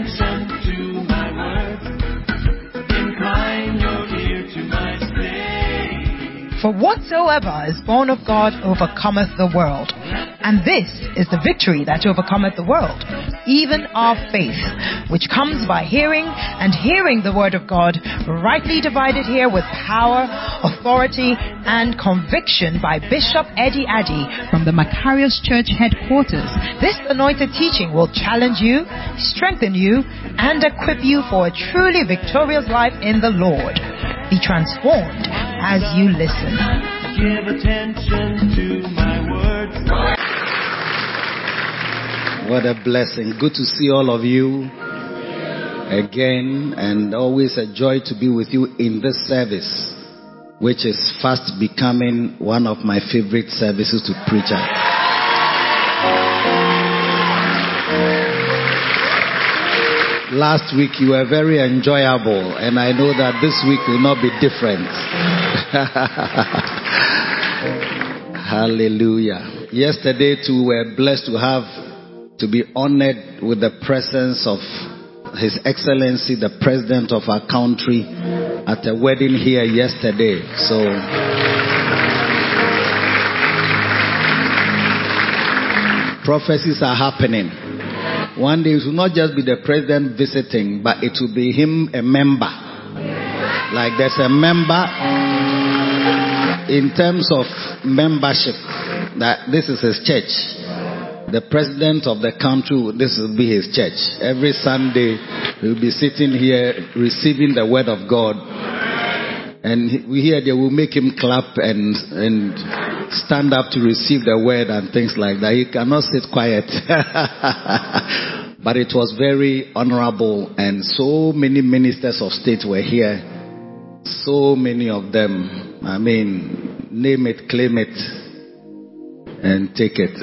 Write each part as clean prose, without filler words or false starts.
attention to my words. Incline your ear to my saying. For whatsoever is born of God overcometh the world. And this is the victory that overcometh the world, even our faith, which comes by hearing, and hearing the word of God, rightly divided here with power, authority, and conviction by Bishop Eddie Addy from the Macarius Church headquarters. This anointed teaching will challenge you, strengthen you, and equip you for a truly victorious life in the Lord. Be transformed as you listen. Give attention to my words. What a blessing. Good to see all of you again, and always a joy to be with you in this service, which is fast becoming one of my favorite services to preach at. Last week you were very enjoyable, and I know that this week will not be different. Hallelujah. Yesterday too, we were blessed to be honored with the presence of His Excellency, the President of our country, at a wedding here yesterday. So, prophecies are happening. One day it will not just be the President visiting, but it will be him a member. Like there's a member in terms of membership, that this is his church. The President of the country, this will be his church. Every Sunday, he'll be sitting here receiving the word of God. And we hear they will make him clap and stand up to receive the word and things like that. He cannot sit quiet. But it was very honorable, and so many ministers of state were here. So many of them. I mean, name it, claim it, and take it.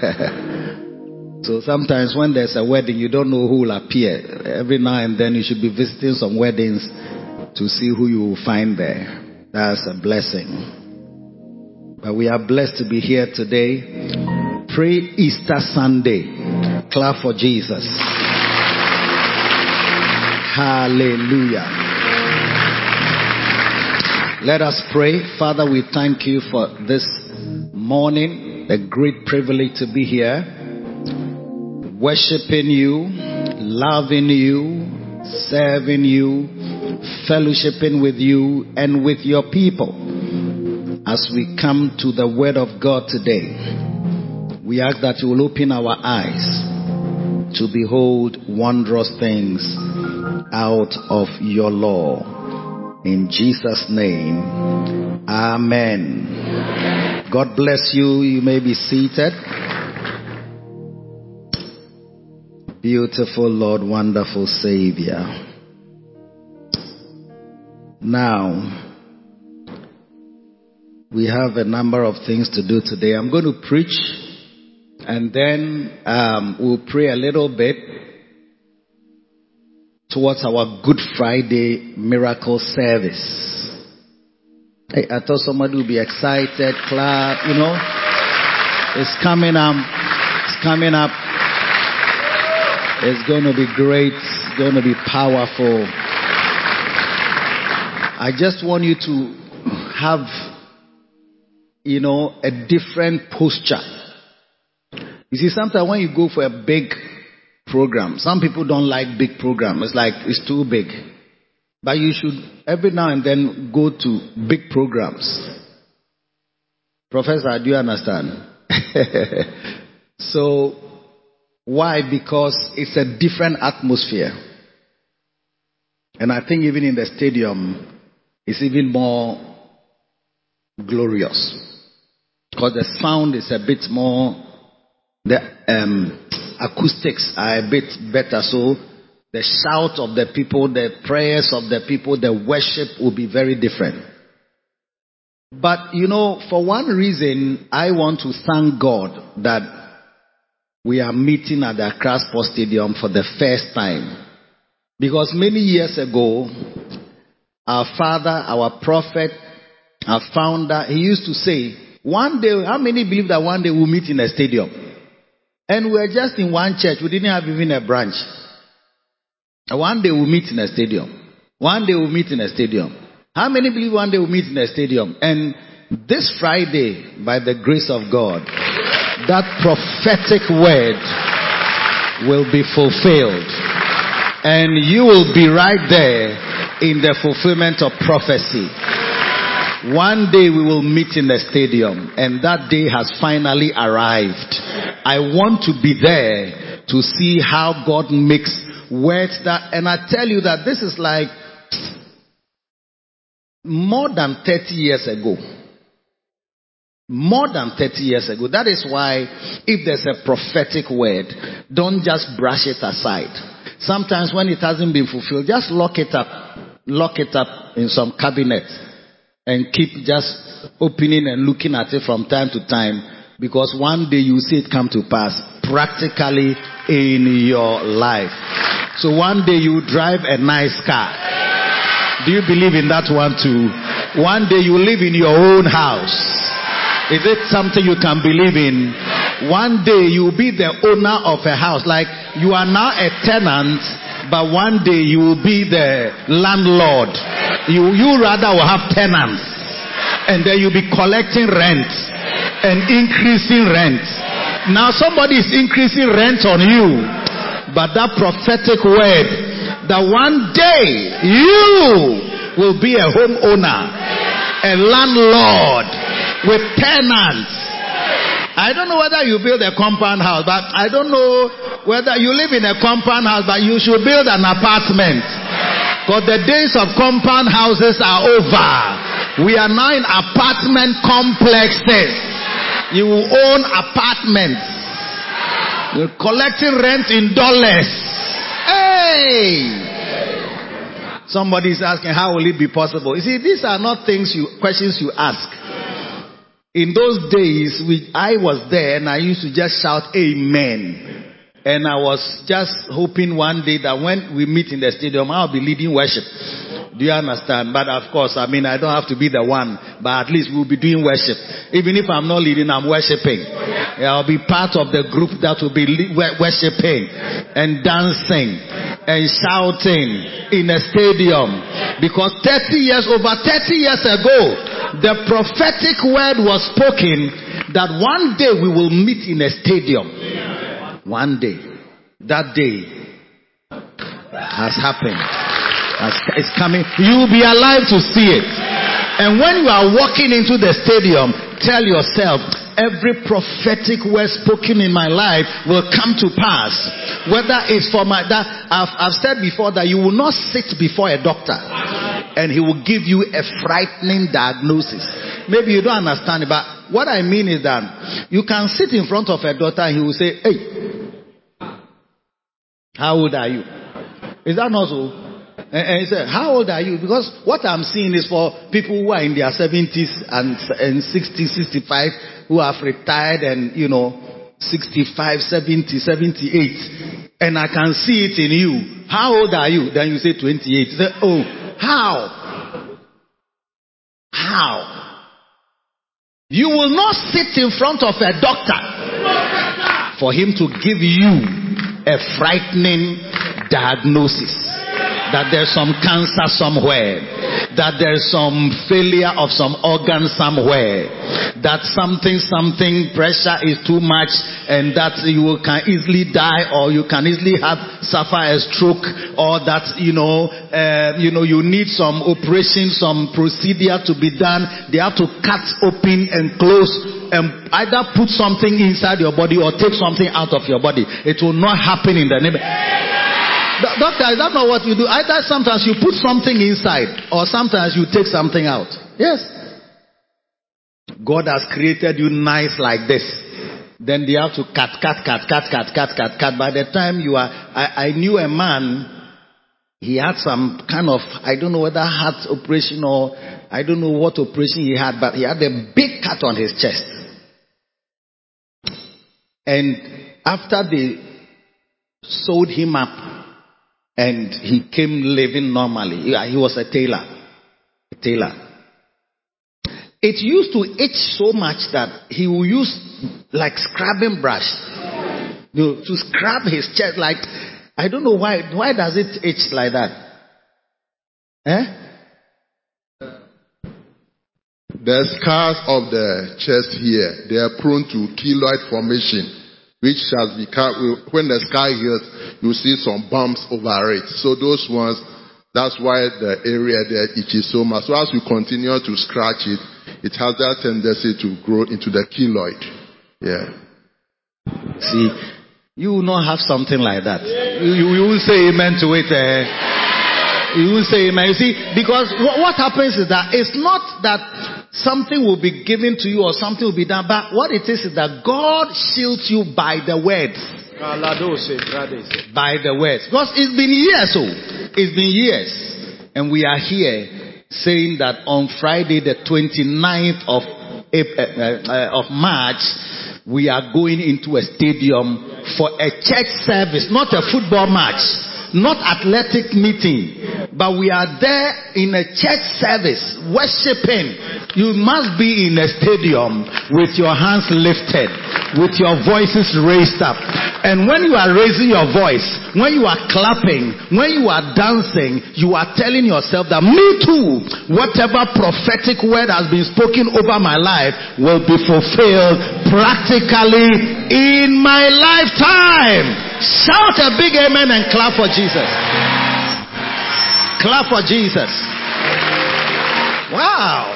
So sometimes when there's a wedding, you don't know who will appear. Every now and then you should be visiting some weddings to see who you will find there. That's a blessing. But we are blessed to be here today. Pre-Easter Sunday. Clap for Jesus. Hallelujah. Let us pray. Father, we thank you for this morning. A great privilege to be here. Worshiping you, loving you, serving you, fellowshipping with you and with your people. As we come to the word of God today, we ask that you will open our eyes to behold wondrous things out of your law. In Jesus' name, amen. God bless you. You may be seated. Beautiful Lord, wonderful Savior. Now, we have a number of things to do today. I'm going to preach, and then we'll pray a little bit towards our Good Friday miracle service. Hey, I thought somebody would be excited, clap, you know. It's coming up. It's coming up. It's going to be great. It's going to be powerful. I just want you to have, you know, a different posture. You see, sometimes when you go for a big program, some people don't like big programs. It's like, it's too big. But you should every now and then go to big programs. Professor, do you understand? So, why? Because it's a different atmosphere. And I think even in the stadium, it's even more glorious. Because the sound is a bit more, the acoustics are a bit better. So the shout of the people, the prayers of the people, the worship will be very different. But, you know, for one reason, I want to thank God that we are meeting at the Accra Sports Stadium for the first time. Because many years ago, our father, our prophet, our founder, he used to say, one day, how many believe that one day we'll meet in a stadium? And we were just in one church. We didn't have even a branch. One day we'll meet in a stadium. One day we'll meet in a stadium. How many believe one day we'll meet in a stadium? And this Friday, by the grace of God, that prophetic word will be fulfilled. And you will be right there in the fulfillment of prophecy. One day we will meet in the stadium, and that day has finally arrived. I want to be there to see how God makes words that, and I tell you that this is like more than 30 years ago. More than 30 years ago. That is why if there's a prophetic word, don't just brush it aside. Sometimes when it hasn't been fulfilled, just lock it up. Lock it up in some cabinet and keep just opening and looking at it from time to time, because one day you see it come to pass practically in your life. So one day you drive a nice car. Do you believe in that one too? One day you live in your own house. Is it something you can believe in? One day you'll be the owner of a house. Like you are now a tenant, but one day you will be the landlord. You rather will have tenants, and then you'll be collecting rent and increasing rent. Now somebody is increasing rent on you, but that prophetic word that one day you will be a homeowner, a landlord with tenants. I don't know whether you build a compound house, but I don't know whether you live in a compound house, but you should build an apartment. Because the days of compound houses are over. We are now in apartment complexes. You will own apartments. You're collecting rent in dollars. Hey! Somebody is asking, how will it be possible? You see, these are not questions you ask. In those days, I was there and I used to just shout amen. And I was just hoping one day that when we meet in the stadium, I'll be leading worship. Do you understand? But of course, I don't have to be the one, but at least we'll be doing worship. Even if I'm not leading, I'm worshiping. I'll be part of the group that will be worshiping and dancing and shouting in a stadium. Because over 30 years ago, the prophetic word was spoken that one day we will meet in a stadium. One day. That day has happened. It's coming. You will be alive to see it. And when you are walking into the stadium, tell yourself, every prophetic word spoken in my life will come to pass. Whether it's for I've said before that you will not sit before a doctor and he will give you a frightening diagnosis. Maybe you don't understand it, but what I mean is that you can sit in front of a doctor and he will say, hey, how old are you? Is that not so? And he said, how old are you? Because what I'm seeing is for people who are in their 70s and 60, 65, who have retired and, 65, 70, 78. And I can see it in you. How old are you? Then you say 28. You say, oh, how? How? You will not sit in front of a doctor for him to give you a frightening diagnosis. That there's some cancer somewhere. That there's some failure of some organ somewhere. That something pressure is too much and that you can easily die, or you can easily suffer a stroke, or that you need some operation, some procedure to be done. They have to cut open and close and either put something inside your body or take something out of your body. It will not happen in the name. Doctor, is that not what you do? Either sometimes you put something inside or sometimes you take something out. Yes. God has created you nice like this. Then they have to cut. By the time you are, I knew a man, he had some kind of, I don't know whether heart operation or I don't know what operation he had, but he had a big cut on his chest. And after they sewed him up, and he came living normally. He was a tailor. It used to itch so much that he would use like scrubbing brush to scrub his chest. Like I don't know why. Why does it itch like that? The scars of the chest here, they are prone to keloid formation, which has become, when the scar heals, you see some bumps over it. So those ones, that's why the area there itches so much. So as you continue to scratch it, it has that tendency to grow into the keloid. Yeah. See, you will not have something like that. You will say amen to it. You will say amen. You see, because what happens is that it's not that something will be given to you or something will be done, but what it is that God shields you by the words. By the words. Because it's been years, it's been years. And we are here saying that on Friday the 29th of March, we are going into a stadium for a church service, not a football match, not athletic meeting, but we are there in a church service, worshiping. You must be in a stadium with your hands lifted, with your voices raised up. And when you are raising your voice, when you are clapping, when you are dancing, you are telling yourself that me too, whatever prophetic word has been spoken over my life will be fulfilled practically in my lifetime. Shout a big amen and clap for Jesus. Clap for Jesus. Wow.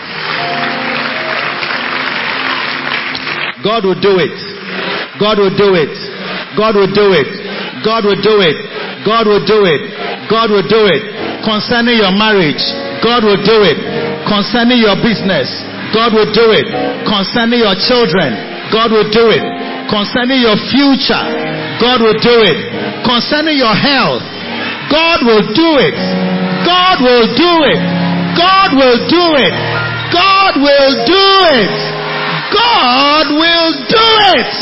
God will do it. God will do it. God will do it. God will do it. God will do it. God will do it. Concerning your marriage, God will do it. Concerning your business, God will do it. Concerning your children, God will do it. Concerning your future, God will do it. Concerning your health, God will do it. God will do it. God will do it. God will do it. God will do it.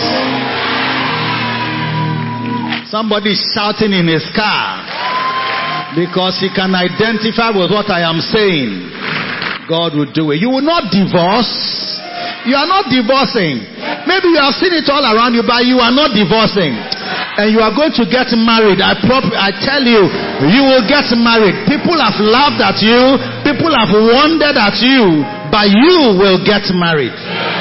Somebody is shouting in his car because he can identify with what I am saying. God will do it. You will not divorce. You are not divorcing. Maybe you have seen it all around you, but you are not divorcing. And you are going to get married. I tell you, you will get married. People have laughed at you. People have wondered at you, but you will get married.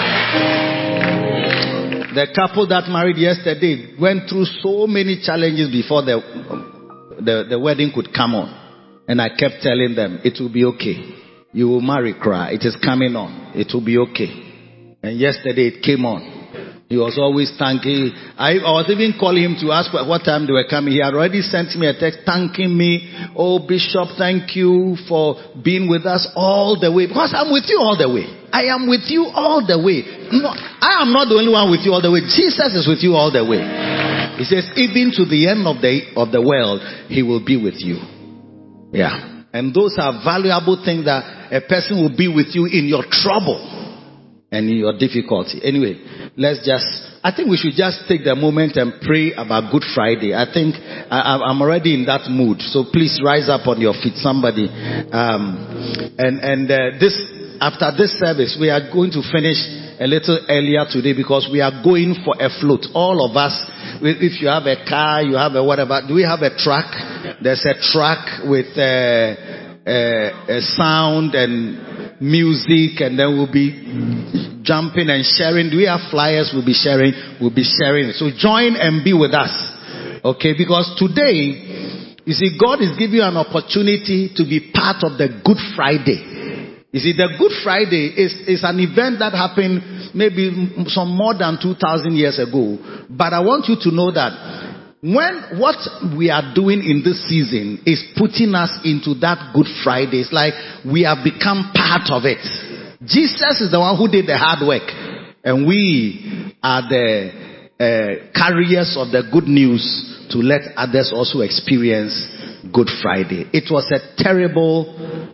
The couple that married yesterday went through so many challenges before the wedding could come on. And I kept telling them, it will be okay. You will marry, cry. It is coming on. It will be okay. And yesterday it came on. He was always thanking. I was even calling him to ask what time they were coming. He had already sent me a text thanking me. Oh, Bishop, thank you for being with us all the way. Because I'm with you all the way. I am with you all the way. No, I am not the only one with you all the way. Jesus is with you all the way. He says, even to the end of the world, he will be with you. Yeah. And those are valuable things that a person will be with you in your trouble and in your difficulty. Anyway, I think we should just take the moment and pray about Good Friday. I think I'm already in that mood. So please rise up on your feet, somebody. After this service, we are going to finish a little earlier today because we are going for a float. All of us, if you have a car, you have a whatever. Do we have a truck? There's a truck with a sound and music, and then we'll be jumping and sharing. Do we have flyers? We'll be sharing. We'll be sharing. So join and be with us. Okay, because today, you see, God is giving you an opportunity to be part of the Good Friday. You see, the Good Friday is an event that happened maybe some more than 2,000 years ago. But I want you to know that when what we are doing in this season is putting us into that Good Friday, it's like we have become part of it. Jesus is the one who did the hard work, and we are the carriers of the good news to let others also experience Good Friday. It was a terrible,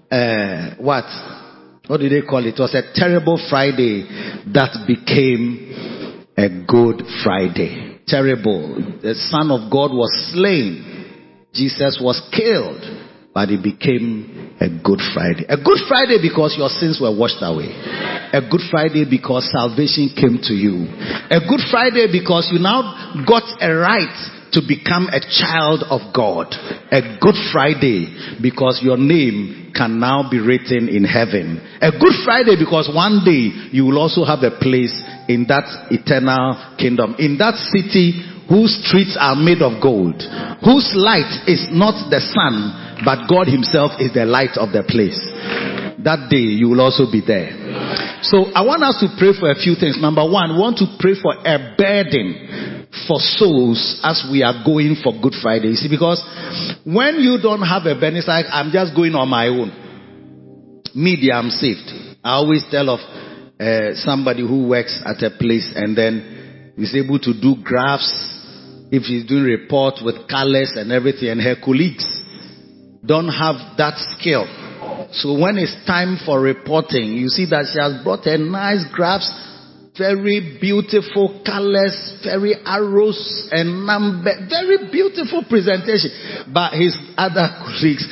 what did they call it? It was a terrible Friday that became a Good Friday. Terrible. The Son of God was slain. Jesus was killed. But it became a Good Friday. A Good Friday because your sins were washed away. A Good Friday because salvation came to you. A Good Friday because you now got a right to become a child of God. A Good Friday because your name can now be written in heaven. A Good Friday because one day you will also have a place in that eternal kingdom. In that city whose streets are made of gold. Whose light is not the sun, but God himself is the light of the place. That day you will also be there. So I want us to pray for a few things. Number one, we want to pray for a burden for souls as we are going for Good Friday. You see, because when you don't have a burden, it's like I'm just going on my own. Media, I'm saved. I always tell of somebody who works at a place and then is able to do graphs. If she's doing report with colors and everything, and her colleagues don't have that skill. So when it's time for reporting, you see that she has brought a nice graphs, very beautiful colors, very arrows and number, very beautiful presentation. But his other colleagues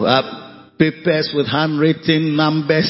papers with handwritten numbers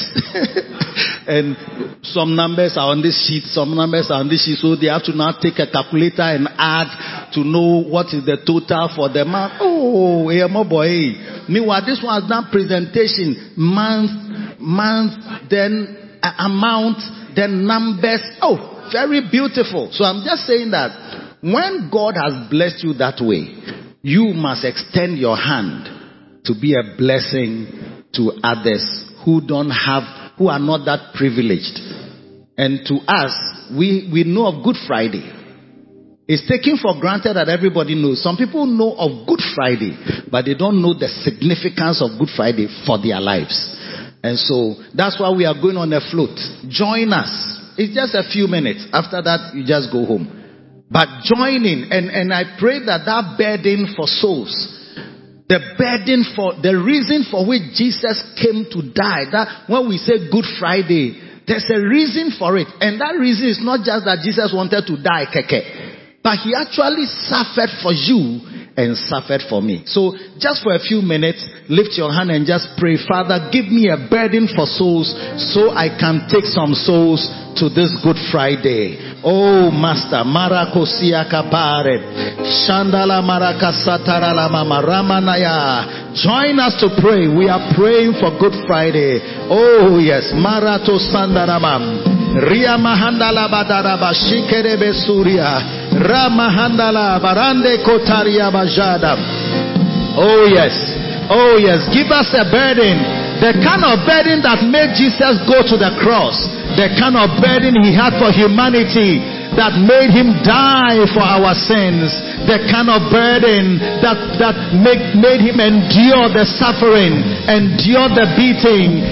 and some numbers are on this sheet, some numbers are on this sheet, so they have to now take a calculator and add to know what is the total for the month. Oh, yeah, my boy. Meanwhile, this one has done presentation, month, then amount, then numbers. Oh, very beautiful. So I'm just saying that when God has blessed you that way, you must extend your hand to be a blessing to others who don't have, who are not that privileged. And to us, we know of Good Friday. It's taken for granted that everybody knows. Some people know of Good Friday, but they don't know the significance of Good Friday for their lives. And so that's why we are going on a float. Join us. It's just a few minutes. After that, you just go home. But join in. And I pray that burden for souls, the burden for the reason for which Jesus came to die, that when we say Good Friday, there's a reason for it. And that reason is not just that Jesus wanted to die, but he actually suffered for you and suffered for me. So just for a few minutes, lift your hand and just pray, Father, give me a burden for souls so I can take some souls to this Good Friday. Oh Master, Marakosia Kapare, Shandala Marakasatara Mama Ramanaya. Join us to pray. We are praying for Good Friday. Oh yes, Marato Sandaramam, Ria Mahandala Badaraba Shikerebe Surya, Ramahandala Barande Kotaria Bajada. Oh yes, give us a burden, the kind of burden that made Jesus go to the cross, the kind of burden he had for humanity that made him die for our sins, the kind of burden that made him endure the suffering, endure the beating,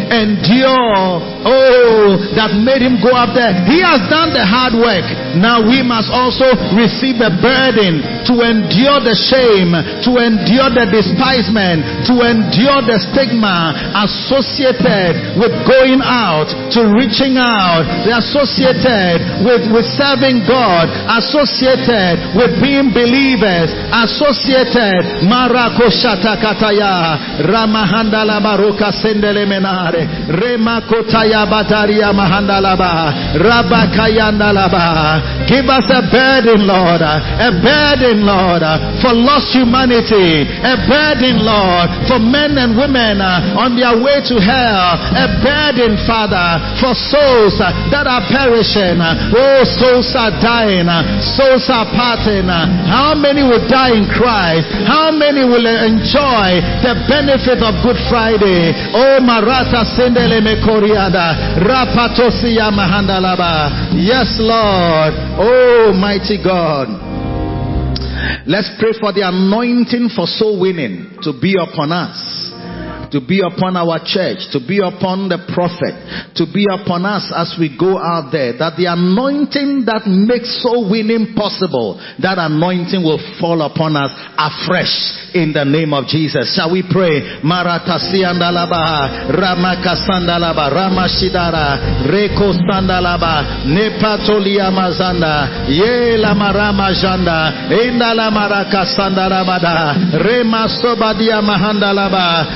that made him go up there. He has done the hard work. Now we must also receive a burden to endure the shame, to endure the despisement, to endure the stigma associated with going out, to reaching out, associated with serving God, associated with being believers, associated Marako Shatakataya Ramahandala Baroka Sendele Menare Remakotaya Bataria Mahandalaba Rabakayandalaba. Give us a burden, Lord, for lost humanity, a burden, Lord, for men and women on their way to hell, a burden, Father, for souls that are perishing. Oh, souls are dying, souls are parting. How many will die in Christ? How many will enjoy the benefit of Good Friday? Oh, Marata Sendele Mekoriada Rapatosia Mahandalaba. Yes, Lord. Oh, mighty God. Let's pray for the anointing for soul winning to be upon us, to be upon our church, to be upon the prophet, to be upon us as we go out there, that the anointing that makes soul winning possible, that anointing will fall upon us afresh in the name of Jesus. Shall we pray? Maratasiandalaba, Ramakasandalaba, Ramashidara, Reko Sandalaba, Nepatolia Mazanda, Yela Marama Janda, Indala Maraka Sandarabada, Rema Sobadia Mahandalaba,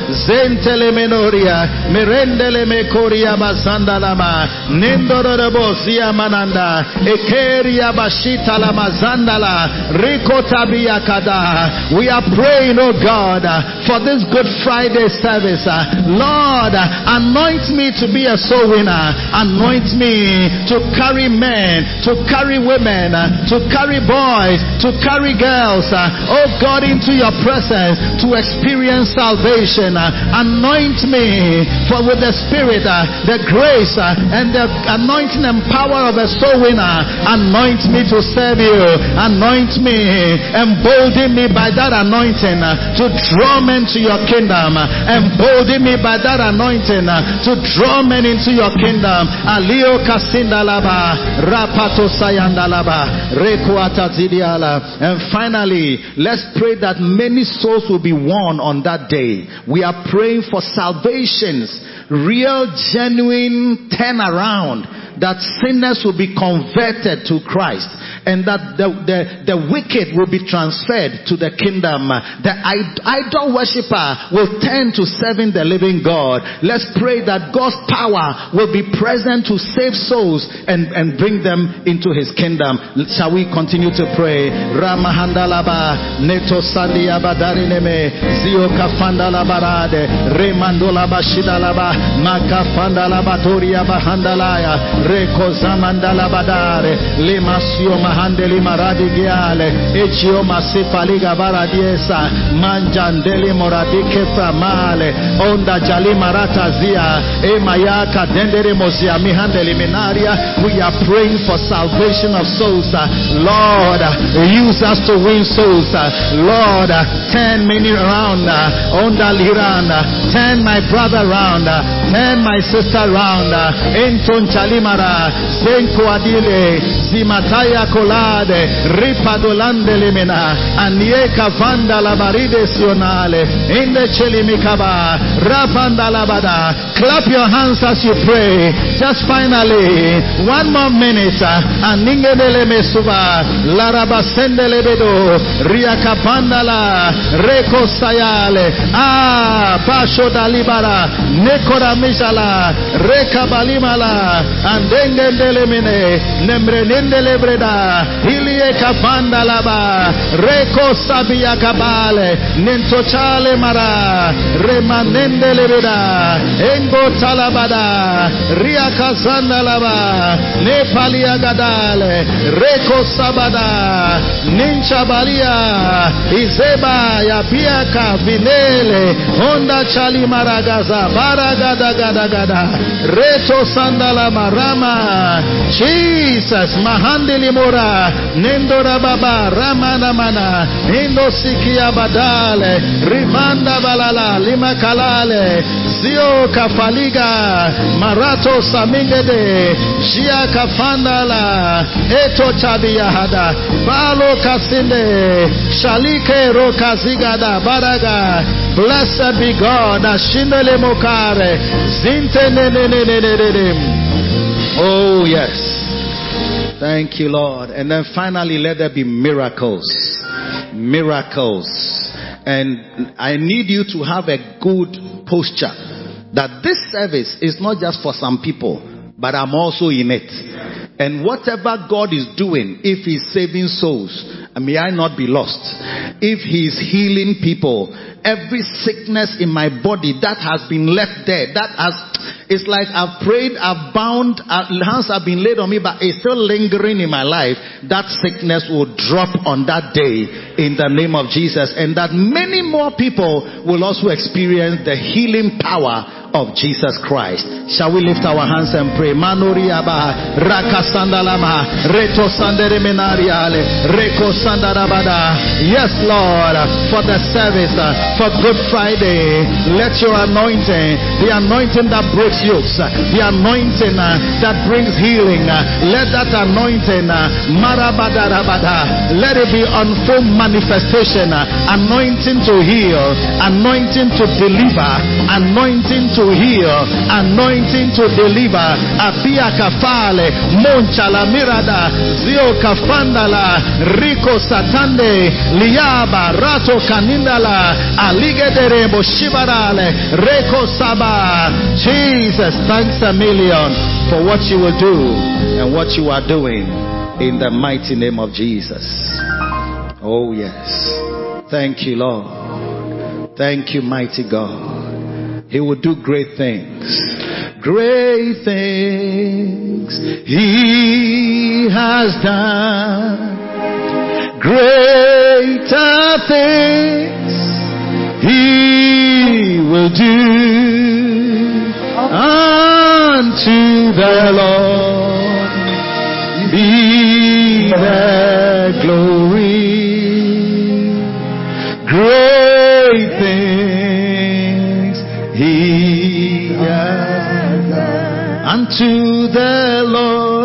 Zentele menoria, merendele mekoria basandalama, nendorobosia mananda, ekeria bashita la mazandala, rikotabia kada. We are praying, oh God, for this Good Friday service. Lord, anoint me to be a soul winner. Anoint me to carry men, to carry women, to carry boys, to carry girls, oh God, into your presence to experience salvation. Anoint me for with the Spirit, the grace, and the anointing and power of a soul winner. Anoint me to serve you. Anoint me, embolden me by that anointing to draw men to your kingdom. Embolden me by that anointing to draw men into your kingdom. Alio kasindalaba, rapato sayandalaba, rekuata zidiala. And finally, let's pray that many souls will be won on that day. We are praying for salvations, real, genuine turnaround, that sinners will be converted to Christ, and that the wicked will be transferred to the kingdom. The idol worshipper will turn to serving the living God. Let's pray that God's power will be present to save souls and bring them into his kingdom. Shall we continue to pray? Ramahandalaba neto sandia badarineme zio kafandala barade remandola bashidalaba makafandala batoria bahandalaya reko zamandala badare lemasio mahandeli maradi giale echio masifaliga baradiesa manjandeli moradike framale onda jali marata zia emayaka dendere mozia mihandeli minaria. We are praying for salvation of souls. Lord, use us to win souls. Lord, turn many around. Onda liranda, turn my brother around, turn my sister around. Enton chalimara zenko adile zimataya kolade ripadolande limena anieka vanda la baride sionale inde chelimikaba rapanda labada. Clap your hands as you pray. Just finally, one more minute. Aningedele mesuba laraba sendele bedo riakapanda la reko sayale pasho dalibara nekora mishala reka balimala andengendele mene nemrenendele breda ilie kapanda laba reko sabia kabale nentochale mara remanendele breda engo talabada riakazanda laba nepalia gadale reko sabada nincha balia izeba ya piaka vinele honda chali maragaza baragada gada gada reto sandala marama Jesus mahandili mora nendora baba ramana mana indo sikia badale ribanda balala lima kalale zio kafaliga marato samingede jia kafandala eto chabia hada balo kasinde shalike rokazigada baraga. Blessed be God. Ashindele mokare zinte ne. Oh yes, thank you Lord. And then finally, let there be miracles. And I need you to have a good posture that this service is not just for some people, but I'm also in it. And whatever God is doing, if he's saving souls, may I not be lost. If he's healing people, every sickness in my body that has been left there, it's like I've prayed, I've bound, hands have been laid on me, but it's still lingering in my life. That sickness will drop on that day in the name of Jesus. And that many more people will also experience the healing power of Jesus Christ. Shall we lift our hands and pray? Manoriaba rakasandalama reto sandere menariale reko sandarabada. Yes, Lord, for the service, for Good Friday, let your anointing, the anointing that breaks yokes, the anointing that brings healing, let that anointing marabadarabada, let it be on full manifestation. Anointing to heal, anointing to deliver, anointing to to heal, anointing to deliver. Apia kafale, moncha la mirada, zio kafandala, rico satande, liaba, rato kanindala, aligedere boshibarale, reko saba. Jesus, thanks a million for what you will do and what you are doing in the mighty name of Jesus. Oh yes. Thank you, Lord. Thank you, mighty God. He will do great things. Great things He has done. Greater things He will do. Unto the Lord be the glory. Great things He has done. Unto the Lord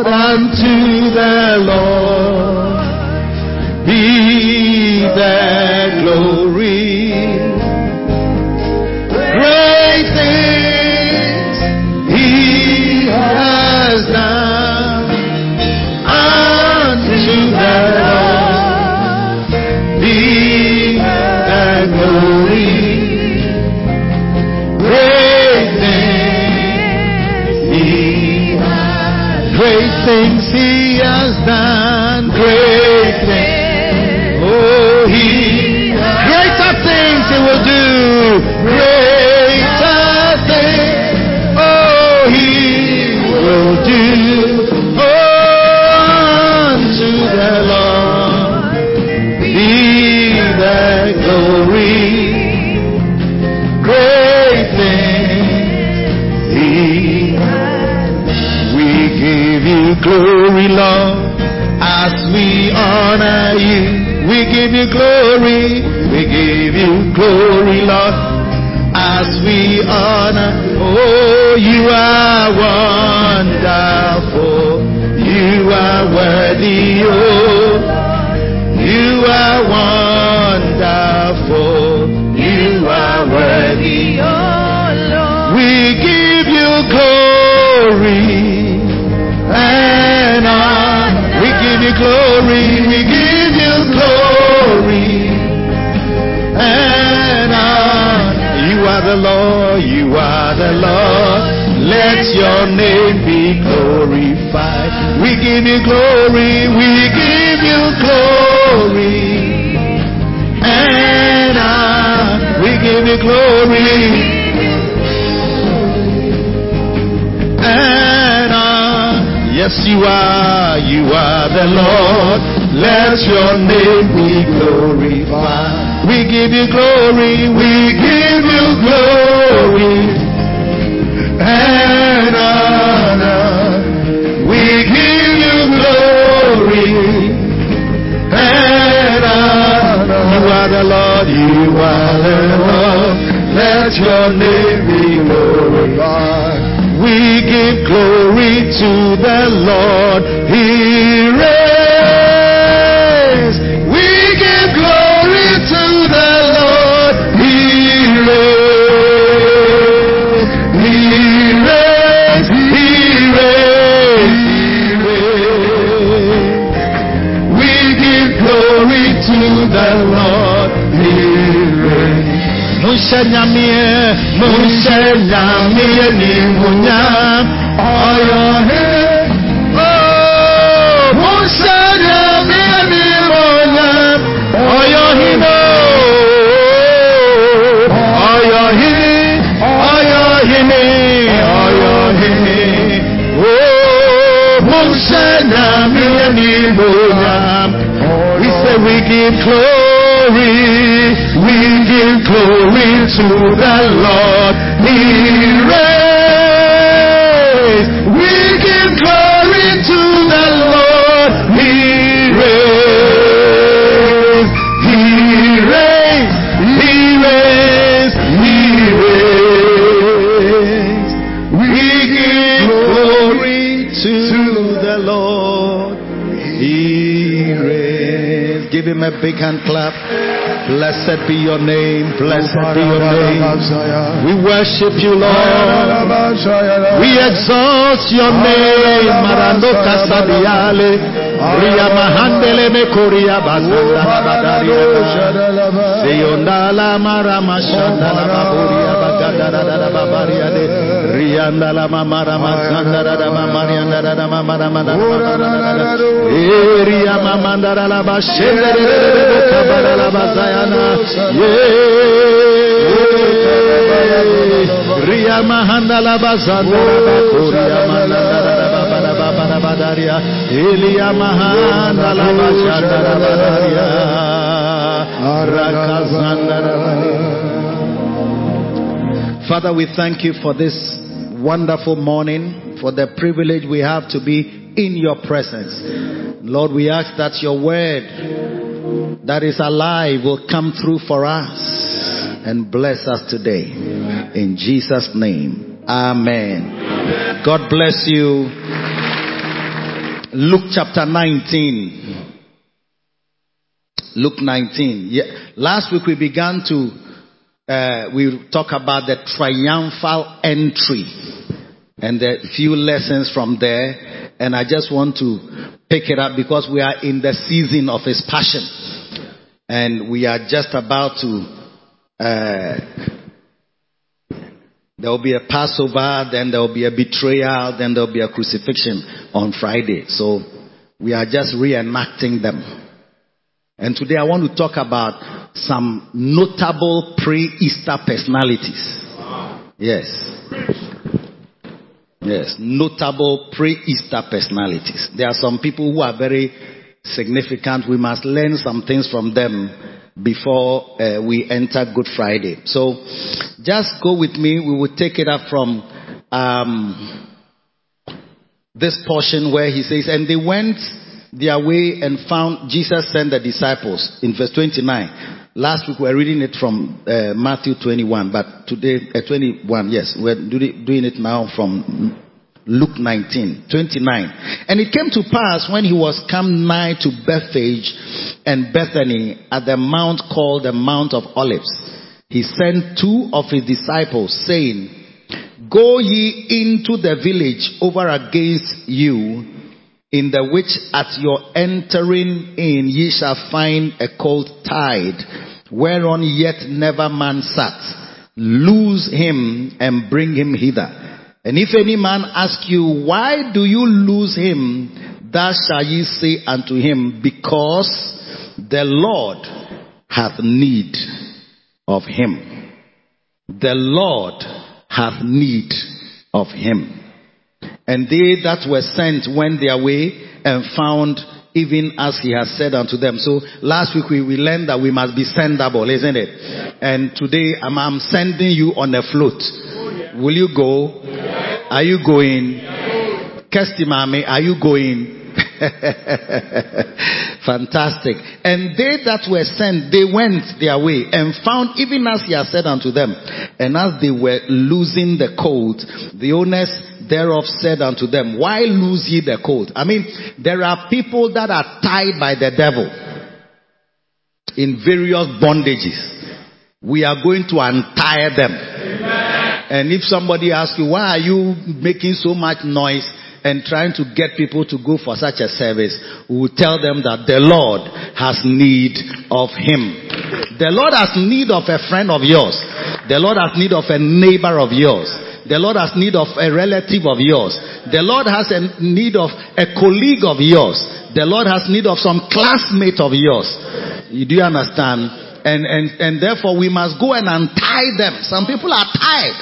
be the glory. Great things He has done. Unto the Lord be the glory. Great things He has done. Great things He has done. Great things. Oh, greater things He will do. Greater things. Oh, He will do. Oh, unto the Lord be the glory. Great things He has done. We give You glory, Lord, as we honor You. We give You glory. We give You glory, Lord, as we honor. Oh, You are wonderful. You are worthy. Oh, You are wonderful. You are worthy. Oh, Lord. We give You glory and honor. We give You glory. We give You glory and honor. You are the Lord. You are the Lord. Let Your name be glorified. We give You glory. We give You glory and honor. We give You glory and honor. Yes, You are the Lord. Let Your name be glorified. We give You glory. We give You glory and honor. We give You glory and honor. You are the Lord. You are the Lord. Let Your name be glorified. We give glory to the Lord. He reigns. We give glory to the Lord. He reigns. He reigns. He reigns. He reigns. We give glory to the Lord. He reigns. Mushanyamie ni munyam oyohe. Oh, Mushanyamie ni munyam oyohe no. Oyohe ni. Oh, Mushanyamie ni munyam. We say we give glory. We give glory to the Lord. He reigns. We give glory to the Lord. He reigns. He reigns. He reigns. He reigns. We give glory to the Lord. He reigns. Give Him him a big hand clap. Blessed be your name. Blessed be your name. We worship you, Lord. We exalt your name. Marandoka Sabiale. Ria Mahandele me Korea Bazanda Badaria. Seyondala Marama Shandala Baburia Bagadara Babaria de Riandala Mamara Mazanda Mamarianda Mamara Ria Mamandara Bashende Kabala Bazayana. Ria Mahandala Bazanda Bakuria Mandara Badaria Elia Mahandala Bazanda Badaria Father, we thank you for this wonderful morning, for the privilege we have to be in your presence. Lord, we ask that your word that is alive will come through for us and bless us today. In Jesus' name, amen. God bless you. Luke chapter 19. Luke 19. Yeah. Last week we began to we talk about the triumphal entry and the few lessons from there, and I just want to pick it up because we are in the season of his passion, and we are just about to there will be a Passover, then there will be a betrayal, then there will be a crucifixion on Friday. So we are just reenacting them. And today I want to talk about some notable pre-Easter personalities. Yes. Yes, notable pre-Easter personalities. There are some people who are very significant. We must learn some things from them before we enter Good Friday. So just go with me. We will take it up from this portion where he says, and they went their way and found Jesus sent the disciples in verse 29. Last week we were reading it from Matthew 21, but today 21. Yes, we're doing it now from Luke 19, 29. And it came to pass when he was come nigh to Bethphage and Bethany at the mount called the Mount of Olives, he sent two of his disciples, saying, Go ye into the village over against you, in the which at your entering in ye shall find a colt tied, whereon yet never man sat. Loose him and bring him hither. And if any man ask you, why do you loose him? Thus shall ye say unto him, because the Lord hath need of him. The Lord hath need of him. And they that were sent went their way and found even as he has said unto them. So last week we learned that we must be sendable, isn't it? Yeah. And today I'm sending you on a float. Yeah. Will you go? Yeah. Are you going? Yeah. Kestimame, are you going? Fantastic. And they that were sent, they went their way and found even as he has said unto them. And as they were loosing the colt, the owners thereof said unto them, why lose ye the colt? I mean, there are people that are tied by the devil in various bondages. We are going to untie them. Amen. And if somebody asks you, why are you making so much noise and trying to get people to go for such a service, we will tell them that the Lord has need of him. The Lord has need of a friend of yours. The Lord has need of a neighbor of yours. The Lord has need of a relative of yours. The Lord has a need of a colleague of yours. The Lord has need of some classmate of yours. Do you understand? And therefore we must go and untie them. Some people are tied.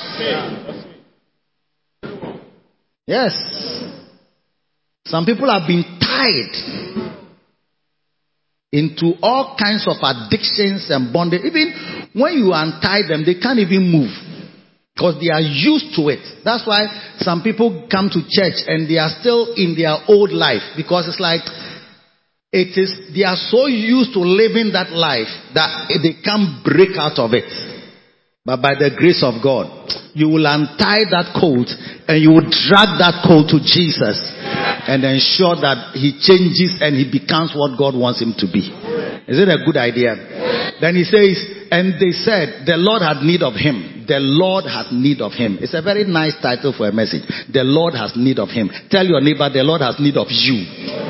Yes. Some people have been tied into all kinds of addictions and bondage. Even when you untie them, they can't even move. Because they are used to it. That's why some people come to church and they are still in their old life. Because it's like, they are so used to living that life that they can't break out of it. But by the grace of God, you will untie that colt and you will drag that colt to Jesus and ensure that he changes and he becomes what God wants him to be. Is it a good idea? Then he says, and they said, the Lord had need of him. The Lord has need of him. It's a very nice title for a message. The Lord has need of him. Tell your neighbor, the Lord has need of you.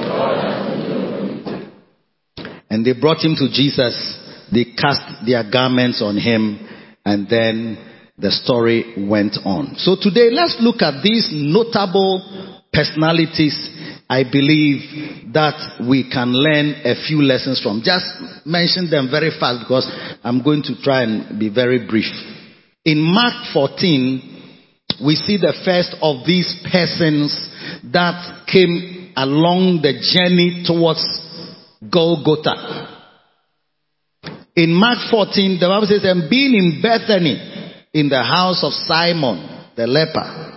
And they brought him to Jesus. They cast their garments on him. And then the story went on. So today, let's look at these notable personalities I believe that we can learn a few lessons from. Just mention them very fast because I'm going to try and be very brief. In Mark 14, we see the first of these persons that came along the journey towards Golgotha. In Mark 14, the Bible says, and being in Bethany, in the house of Simon the leper,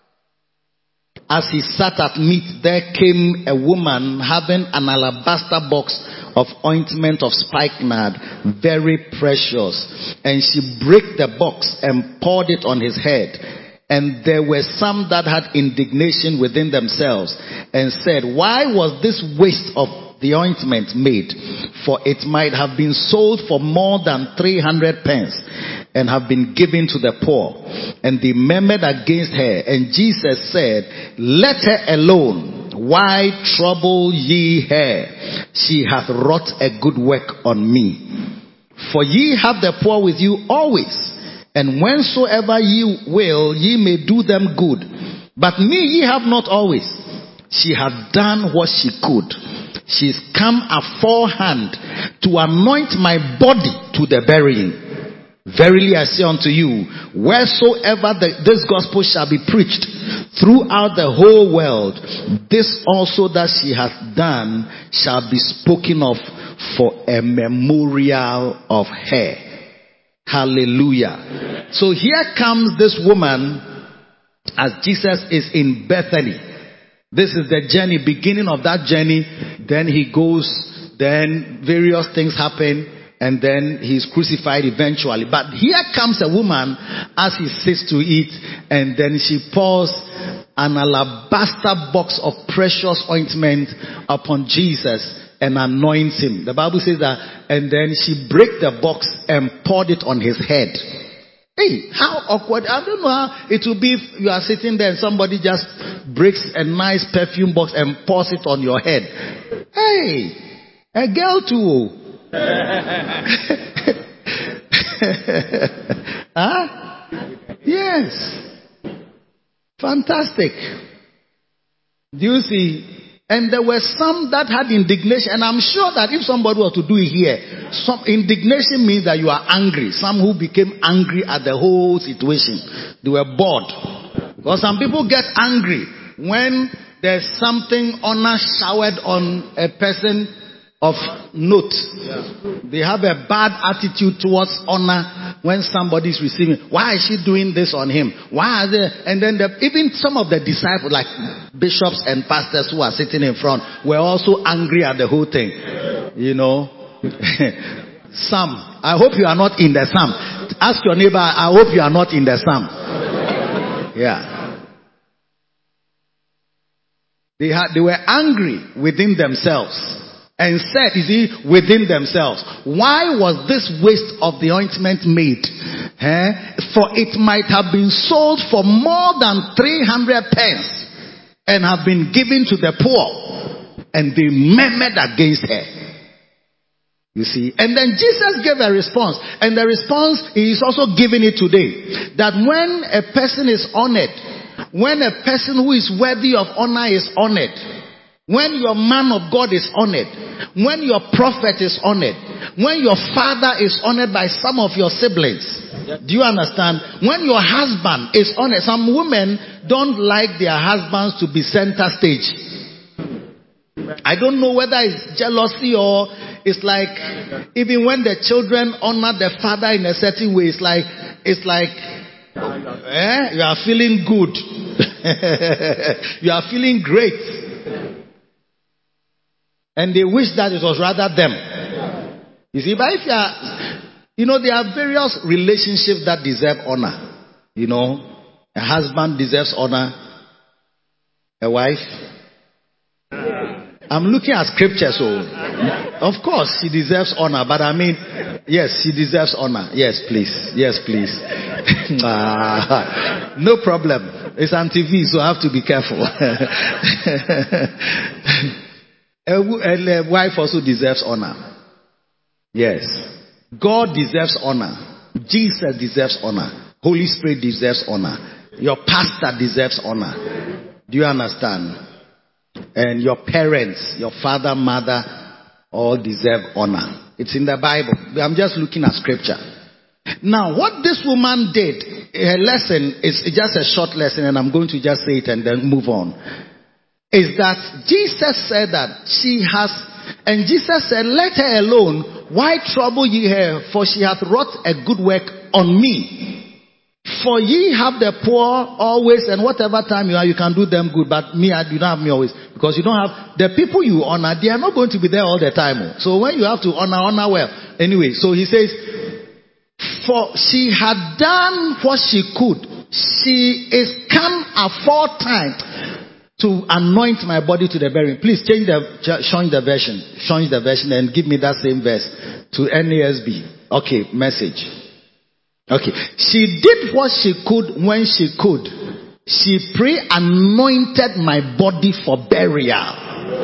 as he sat at meat, there came a woman having an alabaster box of ointment of spikenard, very precious. And she brake the box and poured it on his head. And there were some that had indignation within themselves and said, why was this waste of the ointment made? For it might have been sold for more than 300 pence and have been given to the poor. And they murmured against her. And Jesus said, let her alone. Why trouble ye her? She hath wrought a good work on me. For ye have the poor with you always, and whensoever ye will, ye may do them good. But me ye have not always. She hath done what she could. She is come aforehand to anoint my body to the burying. Verily I say unto you, wheresoever this gospel shall be preached throughout the whole world, this also that she hath done shall be spoken of for a memorial of her. Hallelujah. So here comes this woman as Jesus is in Bethany. This is the journey, beginning of that journey. Then he goes, then various things happen, and then he's crucified eventually. But here comes a woman as he sits to eat, and then she pours an alabaster box of precious ointment upon Jesus and anoints him. The Bible says that, and then she broke the box and poured it on his head. Hey, how awkward. I don't know how it will be if you are sitting there and somebody just breaks a nice perfume box and pours it on your head. Hey, a girl too. Huh? Yes. Fantastic. Do you see? And there were some that had indignation, and I'm sure that if somebody were to do it here, some indignation means that you are angry. Some who became angry at the whole situation. They were bored. Because some people get angry when there's something honor showered on a person of note. They have a bad attitude towards honor when somebody is receiving. Why is she doing this on him? Why are they? And then even some of the disciples, like bishops and pastors who are sitting in front, were also angry at the whole thing. You know. Some. I hope you are not in the some. Ask your neighbor, I hope you are not in the some. Yeah. They were angry within themselves. And said, you see, within themselves, why was this waste of the ointment made? For it might have been sold for more than 300 pence and have been given to the poor. And they murmured against her. You see, and then Jesus gave a response, and the response he is also giving it today. That when a person is honored, when a person who is worthy of honor is honored, when your man of God is honored, when your prophet is honored, when your father is honored by some of your siblings, do you understand? When your husband is honored, some women don't like their husbands to be center stage. I don't know whether it's jealousy or it's like, even when the children honor the father in a certain way, it's like, you are feeling good. You are feeling great. And they wish that it was rather them. You see, but if you are, there are various relationships that deserve honor. A husband deserves honor. A wife. I'm looking at scripture, so of course she deserves honor. But I mean, yes, she deserves honor. Yes, please. Yes, please. No problem. It's on TV, so I have to be careful. A wife also deserves honor. Yes. God deserves honor. Jesus deserves honor. Holy Spirit deserves honor. Your pastor deserves honor. Do you understand? And your parents, your father, mother, all deserve honor. It's in the Bible. I'm just looking at scripture. Now, what this woman did, her lesson is just a short lesson, and I'm going to just say it and then move on. Is that Jesus said that she has, and Jesus said, let her alone. Why trouble ye her? For she hath wrought a good work on me. For ye have the poor always, and whatever time you are, you can do them good. But me, you don't have me always. Because you don't have, the people you honor, they are not going to be there all the time. So when you have to honor well. Anyway, so he says, for she had done what she could. She is come aforetime to anoint my body to the burying. Please change the version and give me that same verse to NASB. Okay, message. Okay. She did what she could when she could. She pre-anointed my body for burial.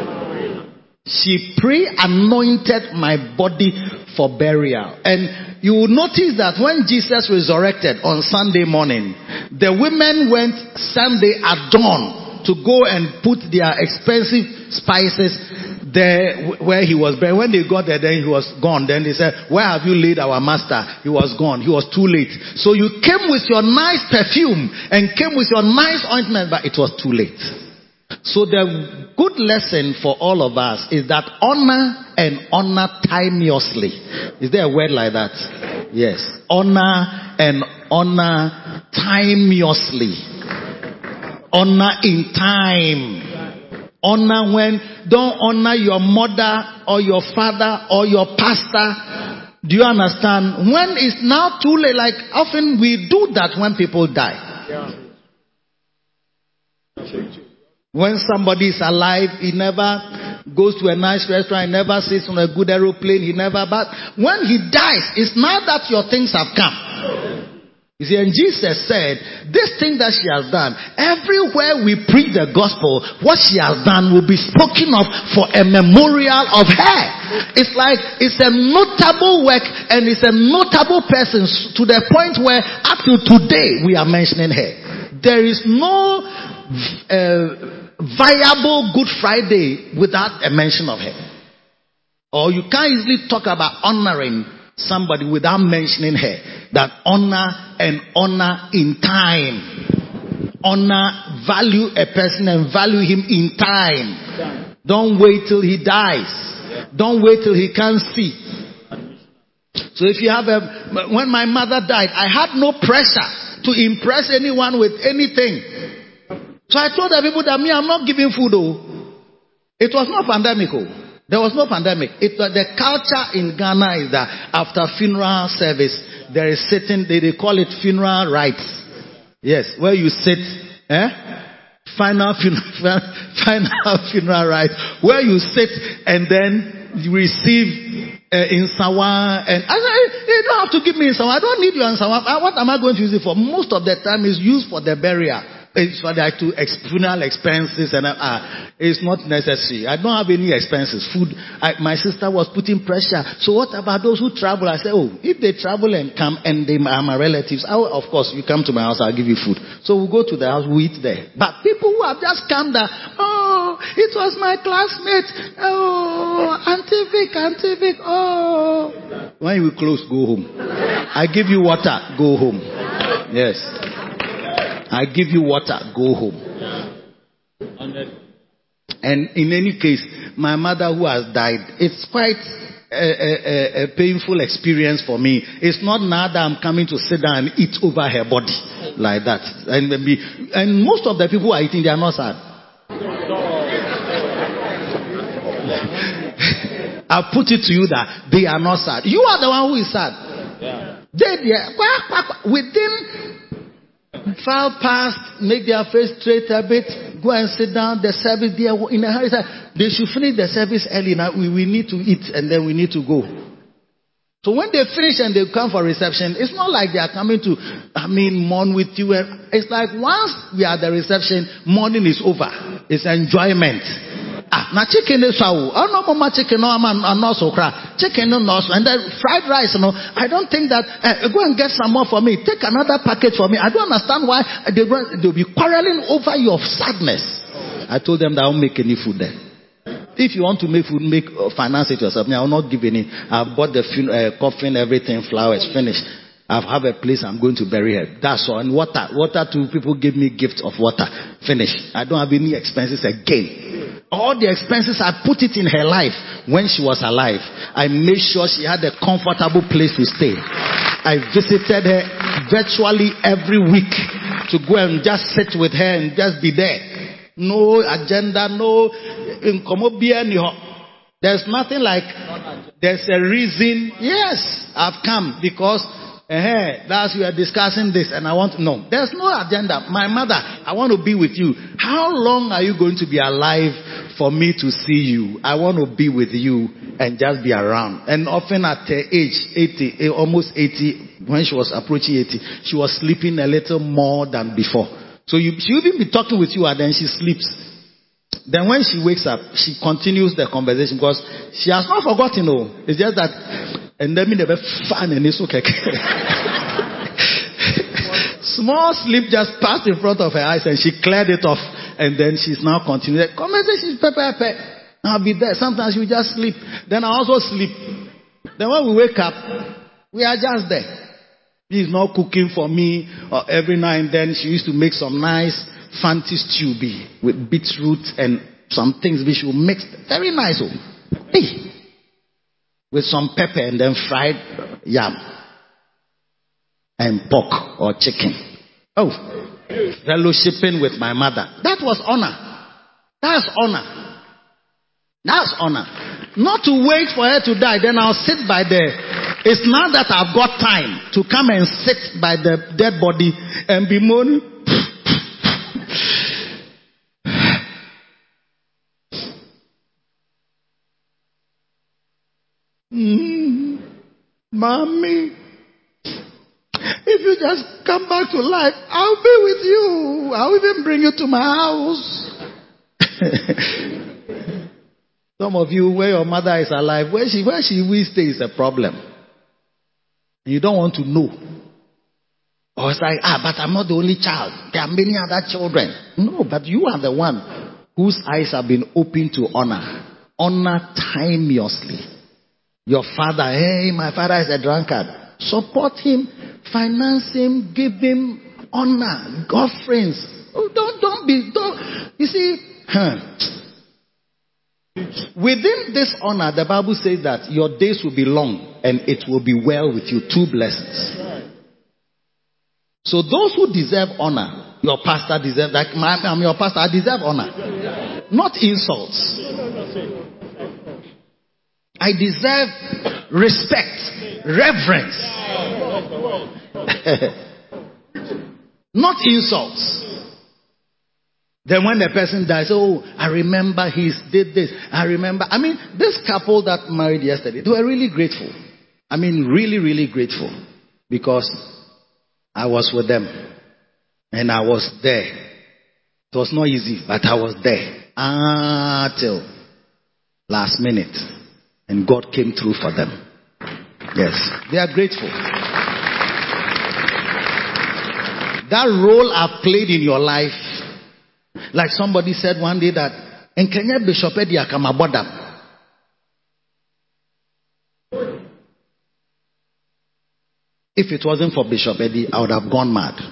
She pre-anointed my body for burial. And you will notice that when Jesus resurrected on Sunday morning, the women went Sunday at dawn to go and put their expensive spices there where he was buried. When they got there, then he was gone. Then they said, where have you laid our master? He was gone. He was too late. So you came with your nice perfume and came with your nice ointment, but it was too late. So the good lesson for all of us is that honor and honor timeously. Is there a word like that? Yes. Honor and honor timeously. Honor in time. Honor when, don't honor your mother or your father or your pastor. Do you understand? When it's now too late, like often we do that when people die. When somebody is alive, he never goes to a nice restaurant, he never sits on a good aeroplane, but when he dies, it's now that your things have come. You see, and Jesus said, this thing that she has done, everywhere we preach the gospel, what she has done will be spoken of for a memorial of her. It's like, it's a notable work and it's a notable person to the point where up to today we are mentioning her. There is no viable Good Friday without a mention of her. Or you can't easily talk about honoring somebody without mentioning her. That honor and honor in time. Honor, value a person and value him in time. Don't wait till he dies. Don't wait till he can't see. So if you have when my mother died, I had no pressure to impress anyone with anything. So I told the people that me, I'm not giving food. It was not pandemic. There was no pandemic. The culture in Ghana is that after funeral service, there is sitting, they call it funeral rites. Yes, where you sit, final funeral rites, where you sit and then you receive insawa. And I said, you don't have to give me insawa. I don't need your insawa. What am I going to use it for? Most of the time it's used for the burial. It's for like funeral expenses and it's not necessary. I don't have any expenses. Food. My sister was putting pressure. So what about those who travel? I said, if they travel and come and they are my relatives, of course you come to my house, I'll give you food. So we'll go to the house, we eat there. But people who have just come there, it was my classmate. Auntie Vic. When you close, go home. I give you water, go home. Yes. I give you water, go home. And in any case, my mother who has died, it's quite a painful experience for me. It's not now that I'm coming to sit down and eat over her body like that. And most of the people who are eating, they are not sad. I put it to you that they are not sad. You are the one who is sad. Within file past, make their face straight a bit, go and sit down. The service, they are in a hurry. They should finish the service early. Now we need to eat and then we need to go. So when they finish and they come for reception, it's not like they are coming to, mourn with you. It's like once we are at the reception, mourning is over. It's enjoyment. Now chicken is no mama chicken, no I'm not so cry. Chicken no, and then fried rice, no. I don't think that go and get some more for me. Take another package for me. I don't understand why they'll be quarreling over your sadness. I told them that I won't make any food there. If you want to make food, finance it yourself. I will not give any. I've bought the coffin, everything, flowers, finished. I have a place I'm going to bury her. That's all. And water. Water too. People give me gift of water. Finished. I don't have any expenses again. All the expenses, I put it in her life when she was alive. I made sure she had a comfortable place to stay. I visited her virtually every week to go and just sit with her and just be there. No agenda, no incomobia. There's nothing like there's a reason. Yes, I've come because that's we are discussing this and I want to know. There's no agenda. My mother, I want to be with you. How long are you going to be alive for me to see you? I want to be with you and just be around. And often at her age 80, almost 80, when she was approaching 80, she was sleeping a little more than before. So she'll even be talking with you and then she sleeps. Then when she wakes up, she continues the conversation because she has not forgotten. It's just that, and then me never fan and it's okay. Small sleep just passed in front of her eyes and she cleared it off. And then she's now continuing the conversation. I'll be there. Sometimes we just sleep. Then I also sleep. Then when we wake up, we are just there. She's not cooking for me every now and then. She used to make some nice fancy stew with beetroot and some things which will mix. Very nice. Hey. With some pepper and then fried yam and pork or chicken. Fellowshipping with my mother. That was honor. That's honor. That's honor. Not to wait for her to die, then I'll sit by the... It's not that I've got time to come and sit by the dead body and be moaning. Mommy, if you just come back to life, I'll be with you. I'll even bring you to my house. Some of you, where your mother is alive, where she will stay is a problem. You don't want to know. Or it's like, but I'm not the only child. There are many other children. No, but you are the one whose eyes have been opened to honor. Honor timelessly. Your father, my father is a drunkard. Support him, finance him, give him honor, offerings. You see, within this honor, the Bible says that your days will be long and it will be well with you. 2 blessings. So those who deserve honor, your pastor deserves, like I'm your pastor, I deserve honor. Not insults. I deserve respect, reverence. Not insults. Then when the person dies, I remember he did this. I remember. This couple that married yesterday, they were really grateful. Really, really grateful. Because I was with them. And I was there. It was not easy, but I was there. Till last minute. And God came through for them. Yes. They are grateful. That role I've played in your life, like somebody said one day that, in Kenya Bishop Eddie Akamabodam. If it wasn't for Bishop Eddie, I would have gone mad.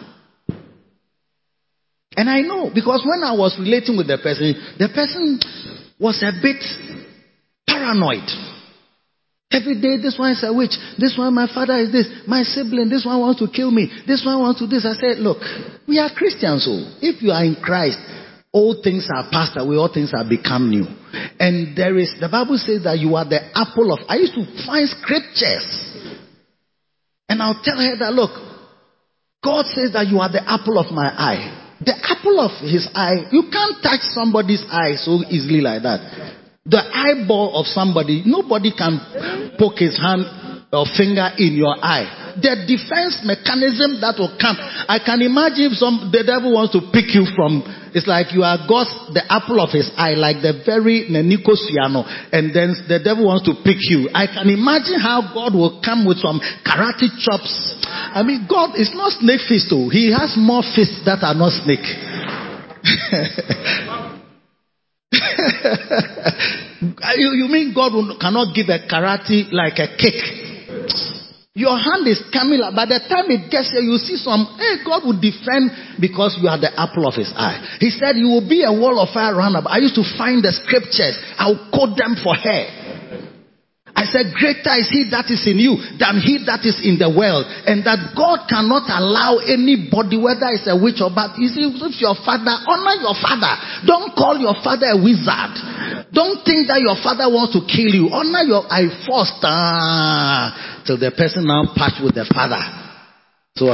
And I know, because when I was relating with the person was a bit paranoid. Every day, this one is a witch. This one, my father is this. My sibling, this one wants to kill me. This one wants to this. I said, look, we are Christians. So if you are in Christ, all things are passed away. All things have become new. And the Bible says that you are the apple of... I used to find scriptures. And I'll tell her that, look, God says that you are the apple of my eye. the apple of his eye, you can't touch somebody's eye so easily like that. The eyeball of somebody, nobody can poke his hand or finger in your eye. The defense mechanism that will come. I can imagine if the devil wants to pick you from, it's like you are God's, the apple of his eye, like the very Neniko Siano, and then the devil wants to pick you. I can imagine how God will come with some karate chops. I mean, God is not snake fist though. He has more fists that are not snake. You mean God cannot give a karate like a kick? Your hand is coming, by the time it gets here, you see God will defend because you are the apple of his eye. He said, you will be a wall of fire round about. I used to find the scriptures. I'll quote them for her. I said, greater is he that is in you than he that is in the world. And that God cannot allow anybody, whether it's a witch or bad. You see, if your father, honor your father. Don't call your father a wizard. Don't think that your father wants to kill you. Honor your eye first. Till the person now patch with the father. So,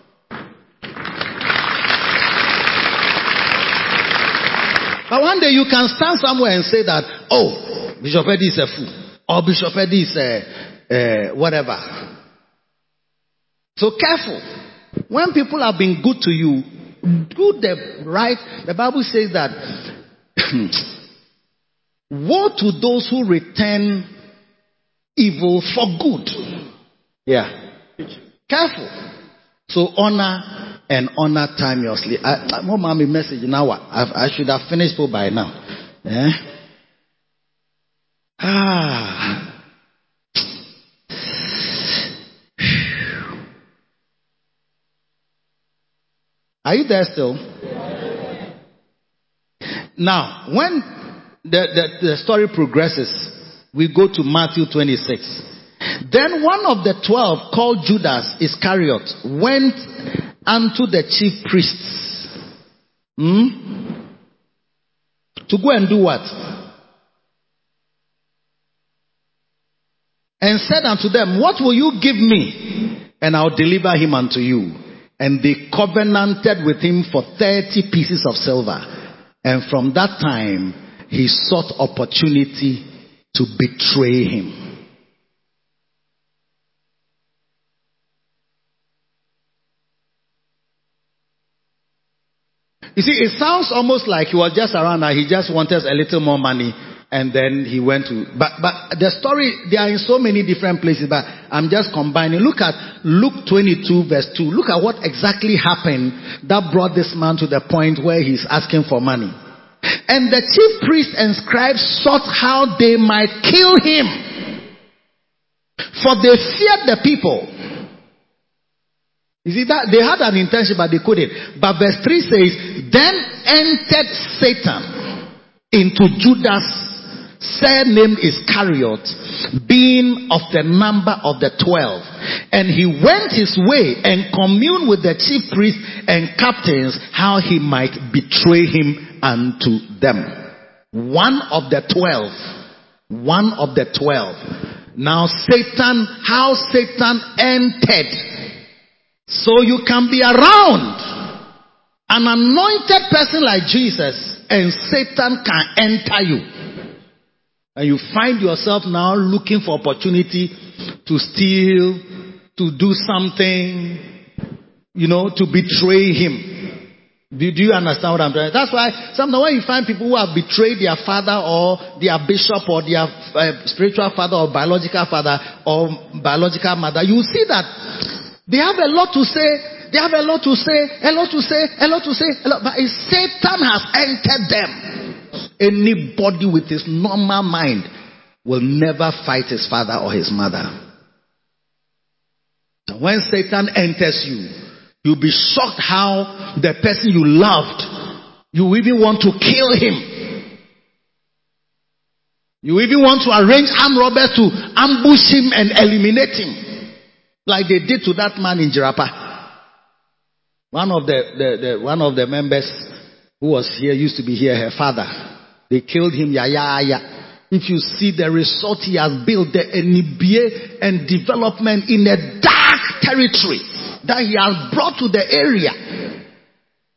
but one day you can stand somewhere and say that, oh, Bishop Eddie is a fool. Or Bishop Eddie is whatever. So careful. When people have been good to you, do the right. The Bible says that woe to those who return evil for good. Yeah. Careful. So honor and honor timelessly. Mommy message now. I should have finished by now. Yeah. Are you there still? Now, when the story progresses, we go to Matthew 26. Then one of the 12, called Judas Iscariot, went unto the chief priests. To go and do what? And said unto them, what will you give me? And I'll deliver him unto you. And they covenanted with him for 30 pieces of silver. And from that time, he sought opportunity to betray him. You see, it sounds almost like he was just around and he just wanted a little more money. And then he went to, but the story, they are in so many different places, but I'm just combining. Look at Luke 22 verse 2. Look at what exactly happened that brought this man to the point where he's asking for money. And the chief priests and scribes sought how they might kill him, for they feared the people. You see that they had an intention, but they couldn't. But verse 3 says, then entered Satan into Judas, surnamed Iscariot, being of the number of the 12. And he went his way and communed with the chief priests and captains how he might betray him unto them. One of the 12. Now how Satan entered. So you can be around an anointed person like Jesus and Satan can enter you. And you find yourself now looking for opportunity to steal, to do something, to betray him. Do you understand what I'm saying? That's why sometimes when you find people who have betrayed their father or their bishop or their spiritual father or biological father or biological mother, you see that they have a lot to say. They have a lot to say. But Satan has entered them. Anybody with his normal mind will never fight his father or his mother. When Satan enters you, you'll be shocked how the person you loved, you even want to kill him. You even want to arrange armed robbers to ambush him and eliminate him, like they did to that man in Jirapa. One of the members who was here used to be here, her father. They killed him, If you see the result he has built, the NBA and development in a dark territory that he has brought to the area.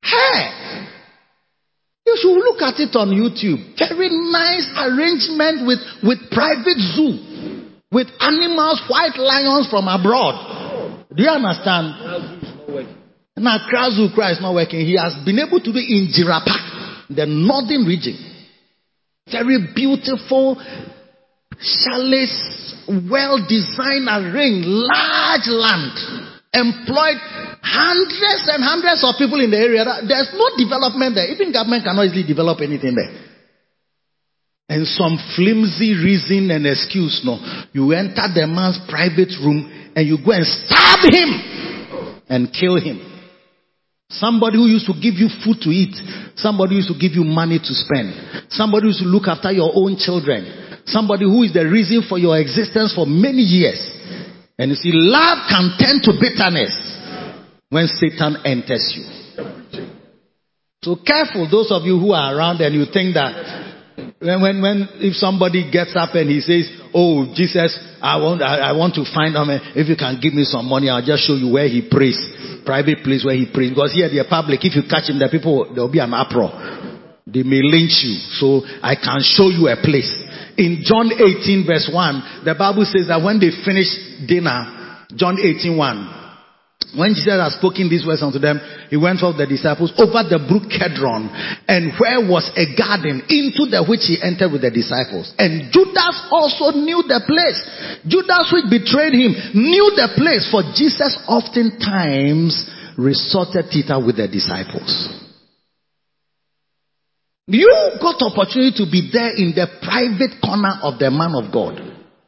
Hey! You should look at it on YouTube. Very nice arrangement with private zoo. With animals, white lions from abroad. Do you understand? Now, Krazu is not working. He has been able to do in Jirapa, the northern region. Very beautiful, chalets, well-designed, arranged, large land. Employed hundreds and hundreds of people in the area. There's no development there. Even government cannot easily develop anything there. And some flimsy reason and excuse, no. You enter the man's private room and you go and stab him and kill him. Somebody who used to give you food to eat. Somebody who used to give you money to spend. Somebody who used to look after your own children. Somebody who is the reason for your existence for many years. And you see, love can turn to bitterness when Satan enters you. So careful, those of you who are around and you think that when if somebody gets up and he says, "Oh, Jesus, I want to find him. If you can give me some money, I'll just show you where he prays, private place where he prays." Because here the public, if you catch him, the people, there will be an uproar. They may lynch you. So I can show you a place. In John 18 verse 1, the Bible says that when they finished dinner, John 18:1, when Jesus had spoken these words unto them, he went forth the disciples over the brook Kedron, and where was a garden, into the which he entered with the disciples. And Judas also knew the place. Judas, which betrayed him, knew the place, for Jesus oftentimes resorted thither with the disciples. You got opportunity to be there in the private corner of the man of God.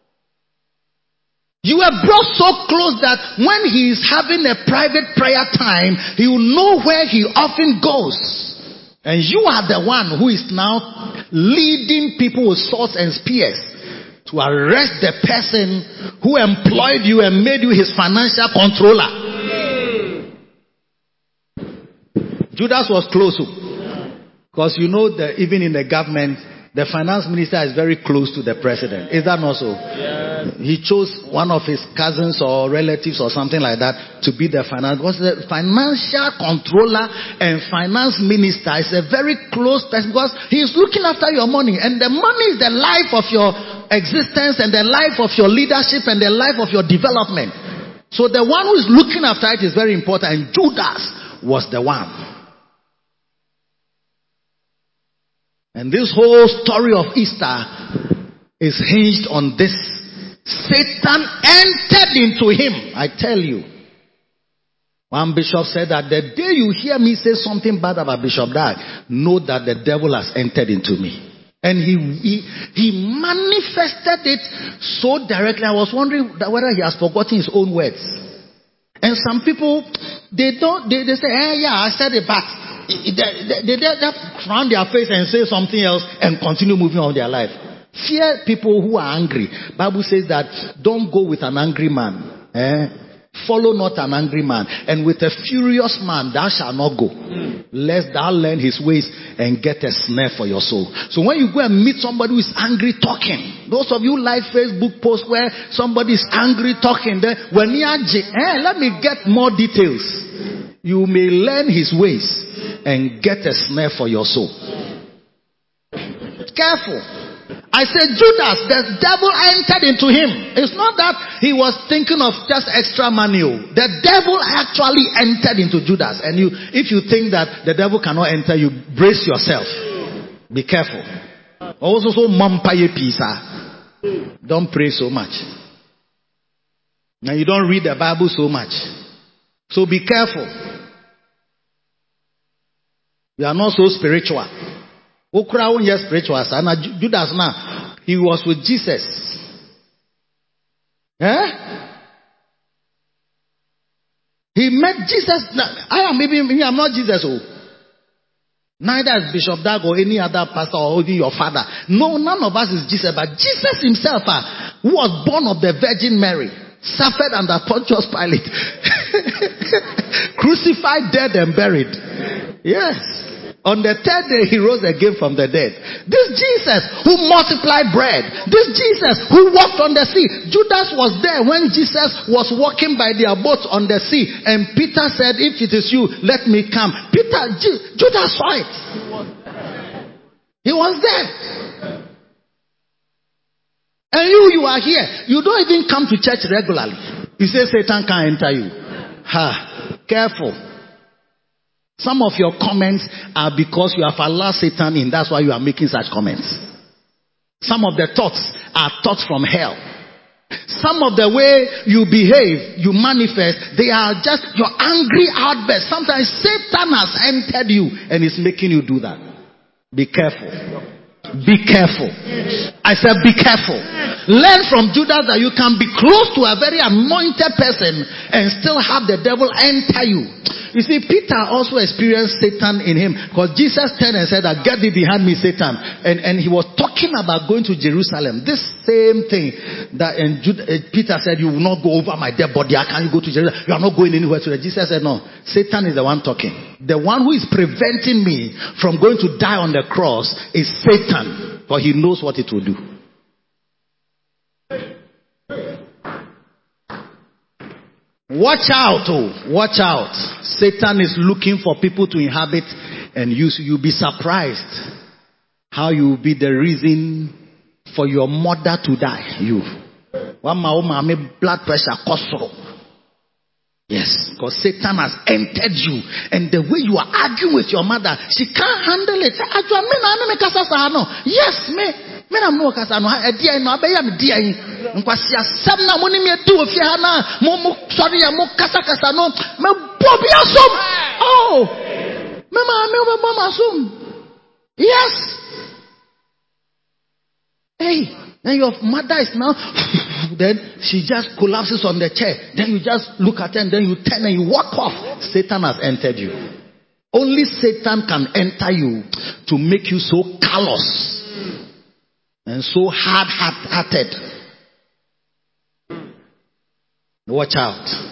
You were brought so close that when he is having a private prayer time, he will know where he often goes. And you are the one who is now leading people with swords and spears to arrest the person who employed you and made you his financial controller. Judas was close. Because you know that even in the government, the finance minister is very close to the president. Is that not so? Yes. He chose one of his cousins or relatives or something like that to be the finance. Because the financial controller and finance minister is a very close person, because he is looking after your money. And the money is the life of your existence and the life of your leadership and the life of your development. So the one who is looking after it is very important. And Judas was the one. And this whole story of Easter is hinged on this. Satan entered into him. I tell you. One bishop said that the day you hear me say something bad about Bishop Dag, know that the devil has entered into me. And he manifested it so directly. I was wondering whether he has forgotten his own words. And some people, they say, yeah, I said it back. They frown their face and say something else and continue moving on their life. Fear people who are angry. Bible says that don't go with an angry man. Follow not an angry man. And with a furious man thou shalt not go. Lest thou learn his ways and get a snare for your soul. So when you go and meet somebody who is angry talking, those of you like Facebook posts where somebody is angry talking, then when let me get more details. You may learn his ways and get a snare for your soul. Careful. I said Judas, the devil entered into him. It's not that he was thinking of just extra money. The devil actually entered into Judas. And if you think that the devil cannot enter, you brace yourself. Be careful. Also, don't pray so much. Now you don't read the Bible so much. So be careful. You are not so spiritual. Spiritual. Judas now, he was with Jesus. He met Jesus. I'm not Jesus. Neither is Bishop Dag or any other pastor or even your father. No, none of us is Jesus. But Jesus himself, who was born of the Virgin Mary, suffered under Pontius Pilate, crucified, dead, and buried. Yes. On the third day, he rose again from the dead. This Jesus who multiplied bread. This Jesus who walked on the sea. Judas was there when Jesus was walking by their boat on the sea. And Peter said, if it is you, let me come. Judas saw it. He was there. And you are here. You don't even come to church regularly. You say Satan can't enter you. Careful. Some of your comments are because you have allowed Satan in. That's why you are making such comments. Some of the thoughts are thoughts from hell. Some of the way you behave, you manifest, they are just your angry outburst. Sometimes Satan has entered you and is making you do that. Be careful. Be careful. I said be careful. Learn from Judas that you can be close to a very anointed person and still have the devil enter you. You see, Peter also experienced Satan in him, because Jesus turned and said that, get thee behind me, Satan. And he was talking about going to Jerusalem. This same thing that Peter said, you will not go over my dead body. How can you go to Jerusalem? You are not going anywhere to Jesus said, no, Satan is the one talking. The one who is preventing me from going to die on the cross is Satan, for he knows what it will do. Watch out, watch out. Satan is looking for people to inhabit, and you'll be surprised how you will be the reason for your mother to die. You. Blood pressure, cholesterol. Yes, because Satan has entered you, and the way you are arguing with your mother, she can't handle it. Yes, me. I'm no kasano. Edia no abeya me dia yi. Nkwasi asem na mo ni me du ofie ha na mo sorry ya mo kasa no me bobi asom. Oh. Me mama asom. Yes. Hey, then your mother is now then she just collapses on the chair. Then you just look at her and then you turn and you walk off. Satan has entered you. Only Satan can enter you to make you so callous and so hard-hearted. Watch out.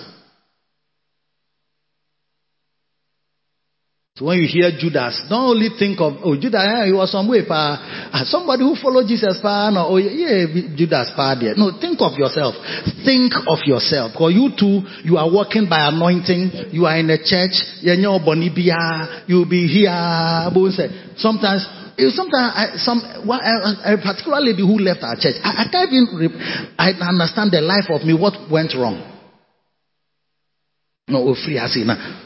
So when you hear Judas, don't only think of, Judas, he was some way, somebody who followed Jesus, no, Judas, there. No, think of yourself. Think of yourself. Because you too, you are walking by anointing. You are in a church. You'll be here. Sometimes, a particular lady who left our church, I can't even I understand the life of me, what went wrong. No, free asina.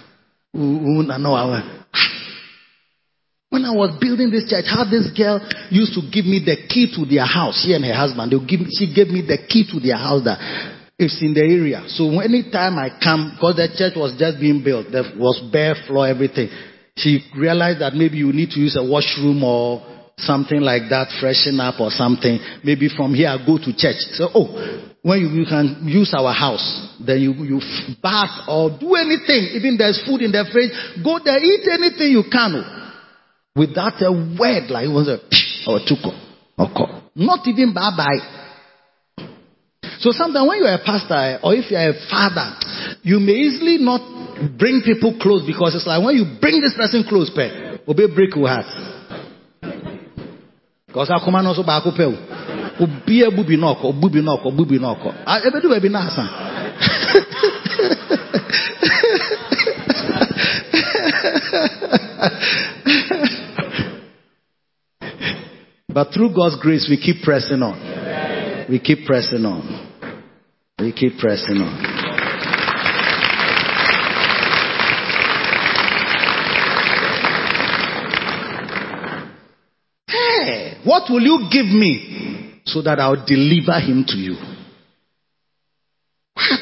When I was building this church, how this girl used to give me the key to their house. She and her husband, she gave me the key to their house that it's in the area. So anytime I come, because the church was just being built, there was bare floor, everything. She realized that maybe you need to use a washroom or something like that, freshen up or something. Maybe from here I go to church. So, when you can use our house, then you bath or do anything. Even there's food in the fridge, go there, eat anything you can. Without a word, like it was a or tuko or call. Not even bye-bye. So sometimes when you're a pastor or if you're a father, you may easily not bring people close, because it's like when you bring this person close, obey break your heart. Because I command also back up. Ubi a bubi noko, bubi noko, bubi noko. I ever do a binasa. But through God's grace, we keep pressing on. We keep pressing on. We keep pressing on. Hey, what will you give me so that I'll deliver him to you? What?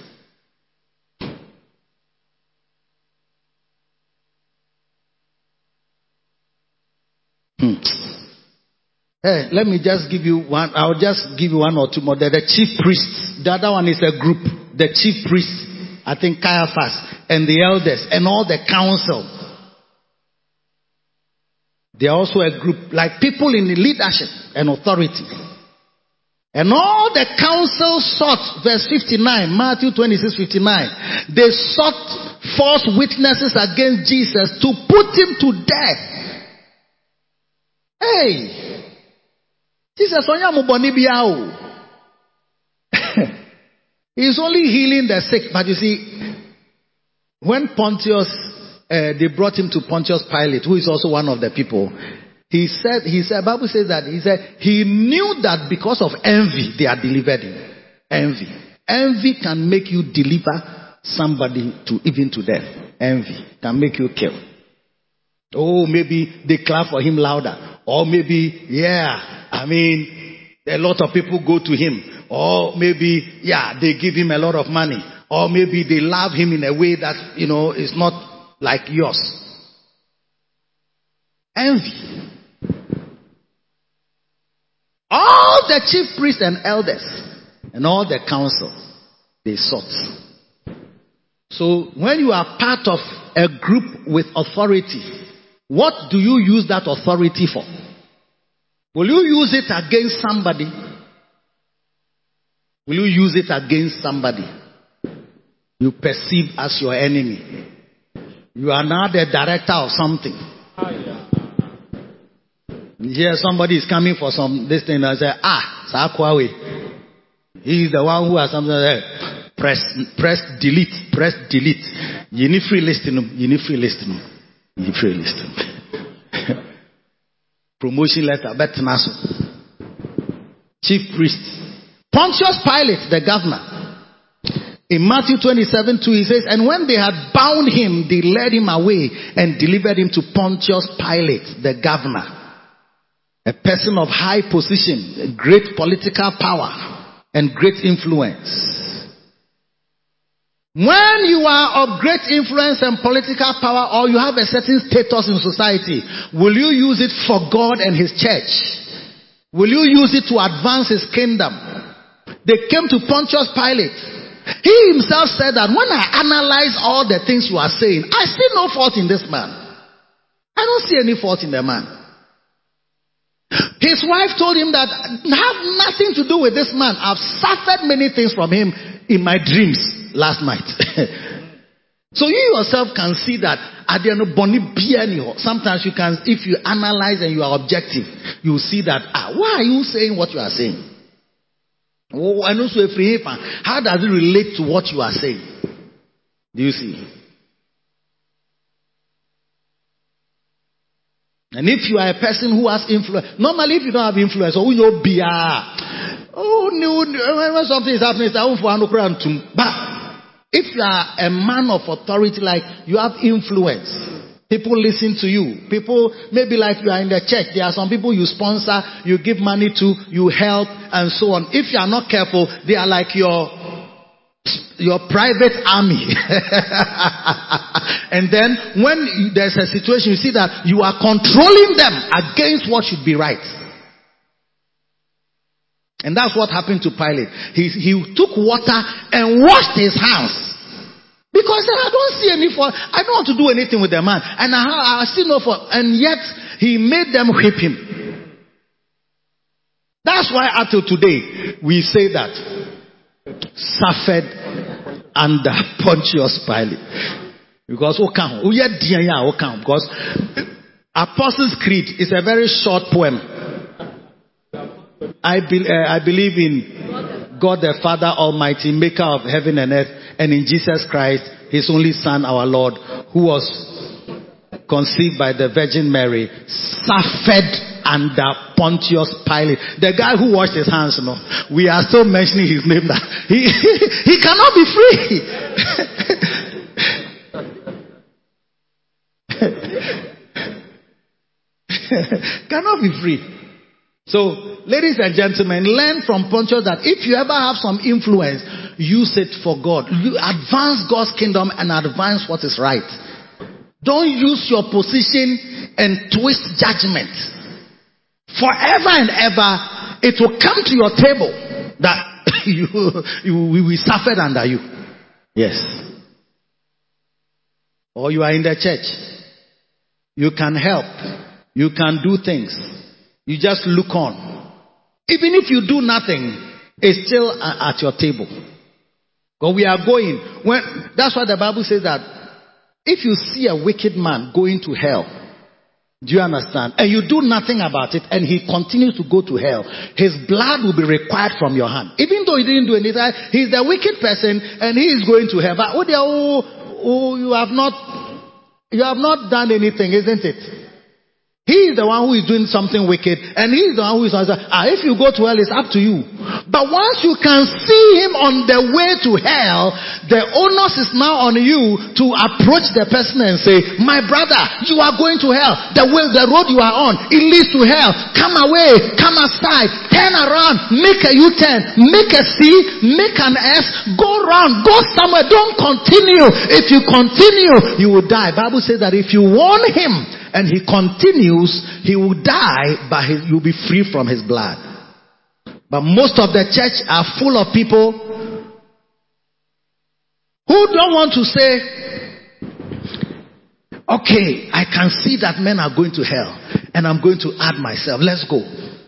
Hey, let me just give you one. I'll just give you one or two more. They're the chief priests. The other one is a group. The chief priests, I think Caiaphas, and the elders, and all the council. They are also a group, like people in the leadership and authority. And all the council sought, verse 59, Matthew 26:59. They sought false witnesses against Jesus to put him to death. Hey! Jesus, he's only healing the sick. But you see, when Pontius, they brought him to Pontius Pilate, who is also one of the people, he said, Bible says that, he knew that because of envy, they are delivered him. Envy. Envy can make you deliver somebody even to death. Envy can make you kill. Oh, maybe they clap for him louder. Or maybe, a lot of people go to him. Or maybe, they give him a lot of money. Or maybe they love him in a way that, is not like yours. Envy. All the chief priests and elders and all the council, they sought. So when you are part of a group with authority, what do you use that authority for? Will you use it against somebody? Will you use it against somebody you perceive as your enemy? You are now the director of something. Here somebody is coming for this thing and say, Sakwawe. He is the one who has something like press delete. You need free listing. Promotion letter, chief priest. Pontius Pilate, the governor. In Matthew 27:2, he says, and when they had bound him, they led him away and delivered him to Pontius Pilate, the governor. A person of high position, great political power, and great influence. When you are of great influence and political power, or you have a certain status in society, will you use it for God and His church? Will you use it to advance His kingdom? They came to Pontius Pilate. He himself said that when I analyze all the things you are saying, I see no fault in this man. I don't see any fault in the man. His wife told him that have nothing to do with this man. I've suffered many things from him in my dreams last night. So you yourself can see that sometimes you can, if you analyze and you are objective, you see that why are you saying what you are saying? How does it relate to what you are saying? Do you see? And if you are a person who has influence, normally if you don't have influence, or you when something is happening, but if you are a man of authority, like you have influence, people listen to you. People, maybe like you are in the church, there are some people you sponsor, you give money to, you help, and so on. If you are not careful, they are like your private army. And then when there's a situation, you see that you are controlling them against what should be right. And that's what happened to Pilate. He took water and washed his hands. Because I don't see any fault. I don't want to do anything with the man. And I see no fault. And yet, he made them whip him. That's why until today, we say that suffered under Pontius Pilate. Because because Apostles' Creed is a very short poem. I believe in God the Father Almighty, maker of heaven and earth, and in Jesus Christ, His only Son, our Lord, who was conceived by the Virgin Mary, suffered under Pontius Pilate. The guy who washed his hands, we are still mentioning his name. That he cannot be free. Cannot be free. So, ladies and gentlemen, learn from Pontius that if you ever have some influence, use it for God. You advance God's kingdom and advance what is right. Don't use your position and twist judgment. Forever and ever, it will come to your table that we suffered under you. Yes. Or you are in the church. You can help. You can do things. You just look on. Even if you do nothing, it's still at your table. Because we are going. That's why the Bible says that if you see a wicked man going to hell, Do you understand? And you do nothing about it, and he continues to go to hell. His blood will be required from your hand. Even though he didn't do anything, he's the wicked person, and he is going to hell. But you have not done anything, isn't it? He is the one who is doing something wicked, and he is the one who is if you go to hell, it's up to you. But once you can see him on the way to hell, the onus is now on you to approach the person and say, my brother, you are going to hell. The road you are on, it leads to hell. Come away, come aside, turn around, make a U-turn, make a C, make an S, go around, go somewhere, don't continue. If you continue, you will die. Bible says that if you warn him, and he continues, he will die, but you'll be free from his blood. But most of the church are full of people who don't want to say, okay, I can see that men are going to hell, and I'm going to add myself. Let's go.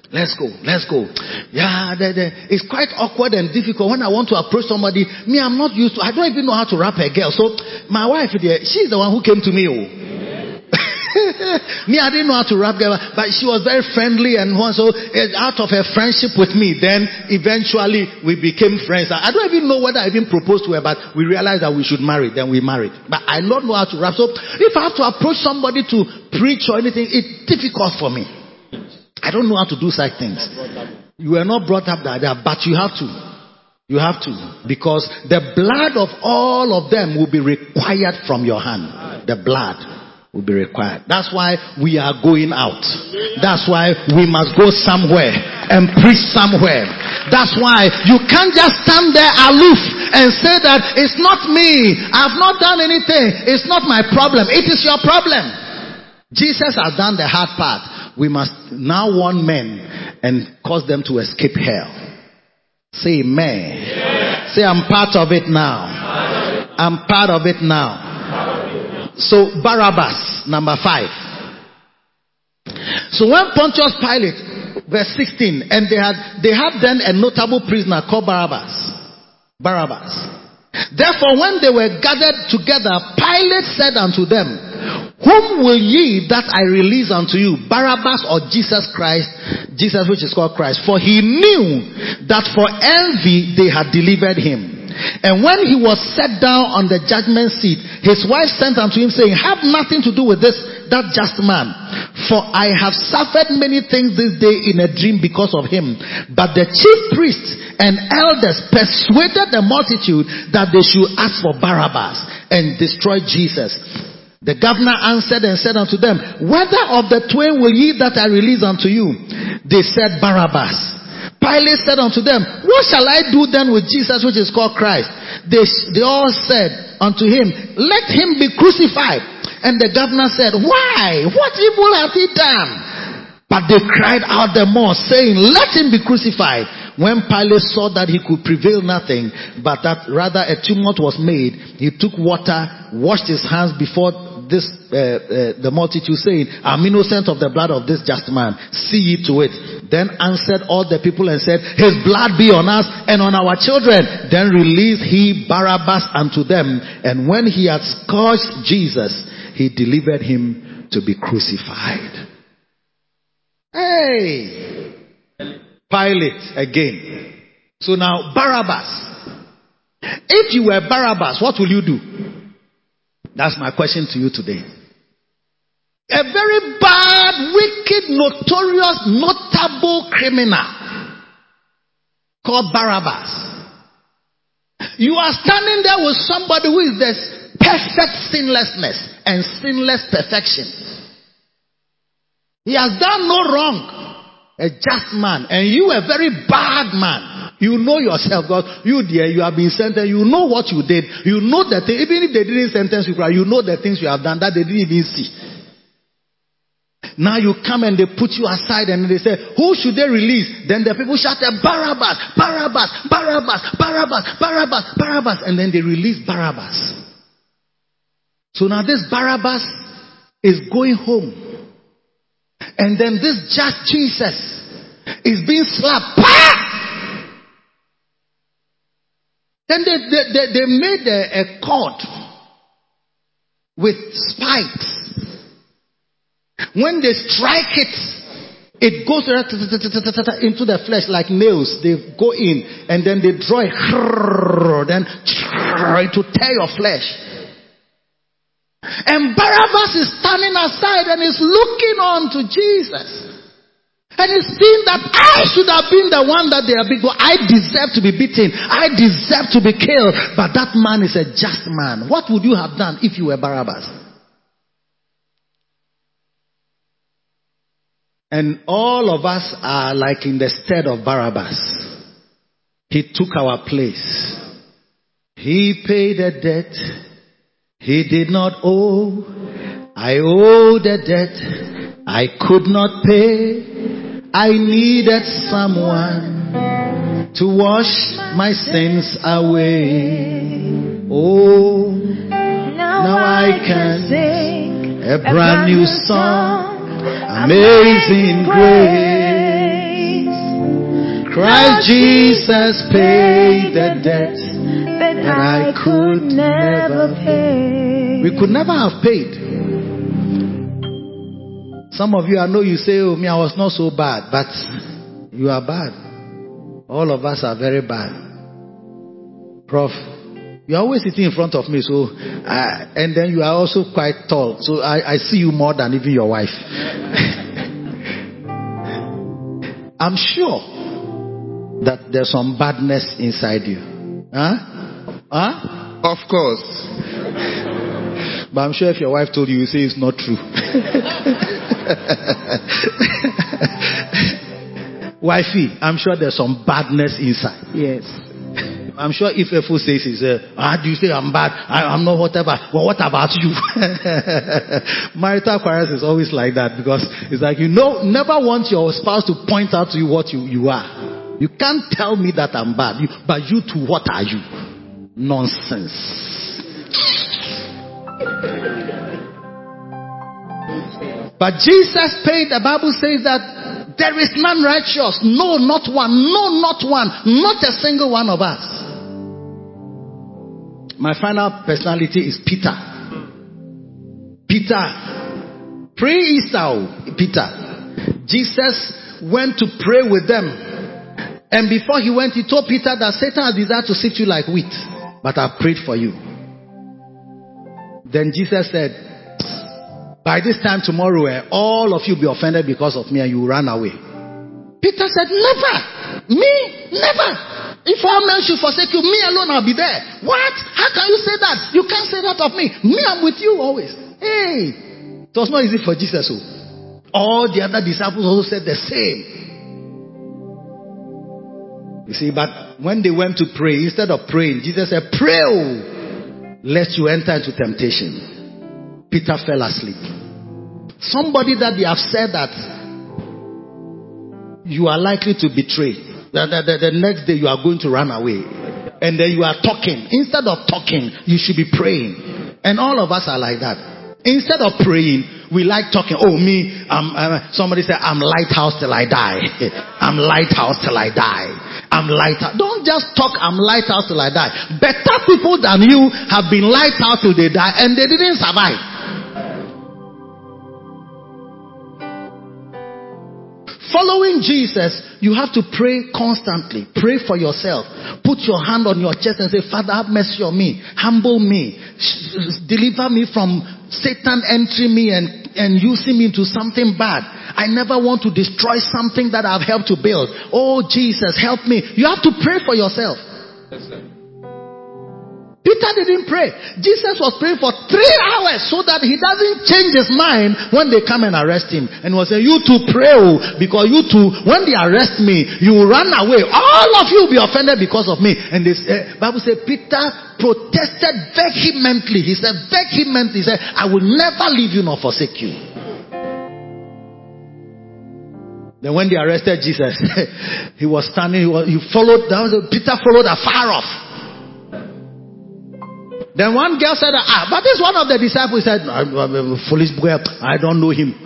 Yeah, it's quite awkward and difficult when I want to approach somebody. I'm not used to, I don't even know how to rap a girl. So my wife, she's the one who came to me. I didn't know how to rap girl, but she was very friendly, and so out of her friendship with me, then eventually we became friends. I don't even know whether I even proposed to her, but we realized that we should marry. Then we married. But I don't know how to rap. So if I have to approach somebody to preach or anything, it's difficult for me. I don't know how to do such things. You were not brought up like that, but you have to. You have to, because the blood of all of them will be required from your hand. The blood will be required. That's why we are going out. That's why we must go somewhere and preach somewhere. That's why you can't just stand there aloof and say that it's not me, I've not done anything, it's not my problem. It is your problem. Jesus has done the hard part. We must now warn men and cause them to escape hell. Say amen. Yeah. Say, I'm part of it now. I'm part of it now. So Barabbas, number 5. So when Pontius Pilate, verse 16, and they had then a notable prisoner called Barabbas. Therefore, when they were gathered together, Pilate said unto them, whom will ye that I release unto you, Barabbas or Jesus Christ? Jesus, which is called Christ. For he knew that for envy they had delivered him. And when he was set down on the judgment seat, his wife sent unto him, saying, have nothing to do with that just man. For I have suffered many things this day in a dream because of him. But the chief priests and elders persuaded the multitude that they should ask for Barabbas and destroy Jesus. The governor answered and said unto them, whether of the twain will ye that I release unto you? They said, Barabbas. Pilate said unto them, what shall I do then with Jesus, which is called Christ? They all said unto him, let him be crucified. And the governor said, why? What evil hath he done? But they cried out the more, saying, let him be crucified. When Pilate saw that he could prevail nothing, but that rather a tumult was made, he took water, washed his hands before the multitude, saying, I'm innocent of the blood of this just man. See ye to it. Then answered all the people and said, his blood be on us and on our children. Then released he Barabbas unto them. And when he had scourged Jesus, he delivered him to be crucified. Hey! Pilate again. So now Barabbas. If you were Barabbas, what will you do? That's my question to you today. A very bad, wicked, notorious, notable criminal called Barabbas. You are standing there with somebody who is this perfect sinlessness and sinless perfection. He has done no wrong. A just man. And you a very bad man. You know yourself, God. You dear, you have been sentenced. You know what you did. You know that even if they didn't sentence you, you know the things you have done that they didn't even see. Now you come and they put you aside and they say, who should they release? Then the people shout, Barabbas, Barabbas, Barabbas, Barabbas, Barabbas, Barabbas. And then they release Barabbas. So now this Barabbas is going home. And then this just Jesus is being slapped. Then they made a cord with spikes. When they strike it goes into the flesh like nails. They go in and then they draw it, then to tear your flesh. And Barabbas is standing aside and is looking on to Jesus. And he's seeing that I should have been the one that they are beaten. I deserve to be beaten. I deserve to be killed. But that man is a just man. What would you have done if you were Barabbas? And all of us are like in the stead of Barabbas. He took our place. He paid a debt he did not owe. I owed a debt I could not pay. I needed someone to wash my sins away. Oh, now I can sing a brand new song. Amazing grace. Christ Jesus paid the debt that I could never pay. We could never have paid. Some of you, I know you say, oh, me, I was not so bad. But you are bad. All of us are very bad. Prof, you are always sitting in front of me. So, and then you are also quite tall. So I see you more than even your wife. I'm sure that there's some badness inside you. Huh? Of course. But I'm sure if your wife told you, you say it's not true. Wifey, I'm sure there's some badness inside. Yes. I'm sure if a fool says, do you say I'm bad? I'm not whatever. Well, what about you? Marital quarrels is always like that because it's like, never want your spouse to point out to you what you are. You can't tell me that I'm bad. But you too, what are you? Nonsense. But Jesus paid, the Bible says that there is none righteous. No, not one. No, not one. Not a single one of us. My final personality is Peter. Peter. Pre-Easter, Peter. Jesus went to pray with them. And before he went, he told Peter that Satan has desired to sift you like wheat. But I prayed for you. Then Jesus said, by this time tomorrow, all of you will be offended because of me and you will run away. Peter said, never. Me? Never. If all men should forsake you, me alone I'll be there. What? How can you say that? You can't say that of me. Me, I'm with you always. Hey. It was not easy for Jesus. All the other disciples also said the same. You see, but when they went to pray, instead of praying, Jesus said, pray, lest you enter into temptation. Peter fell asleep. Somebody that they have said that you are likely to betray. The next day you are going to run away. And then you are talking. Instead of talking, you should be praying. And all of us are like that. Instead of praying, we like talking. Oh, me, somebody said, I'm lighthouse till I die. I'm lighthouse till I die. I'm lighthouse. Don't just talk, I'm lighthouse till I die. Better people than you have been lighthouse till they die and they didn't survive. Following Jesus, you have to pray constantly. Pray for yourself. Put your hand on your chest and say, Father, have mercy on me. Humble me. Deliver me from Satan entering me and using me into something bad. I never want to destroy something that I've helped to build. Oh, Jesus, help me. You have to pray for yourself. Yes, sir. Peter didn't pray. Jesus was praying for 3 hours so that he doesn't change his mind when they come and arrest him. And was saying, you too pray, because you too, when they arrest me, you will run away. All of you will be offended because of me. And the Bible says Peter protested vehemently. He said vehemently, he said, I will never leave you nor forsake you. Then when they arrested Jesus, he was standing, Peter followed afar off. Then one girl said, but this one of the disciples said, foolish boy, I don't know him.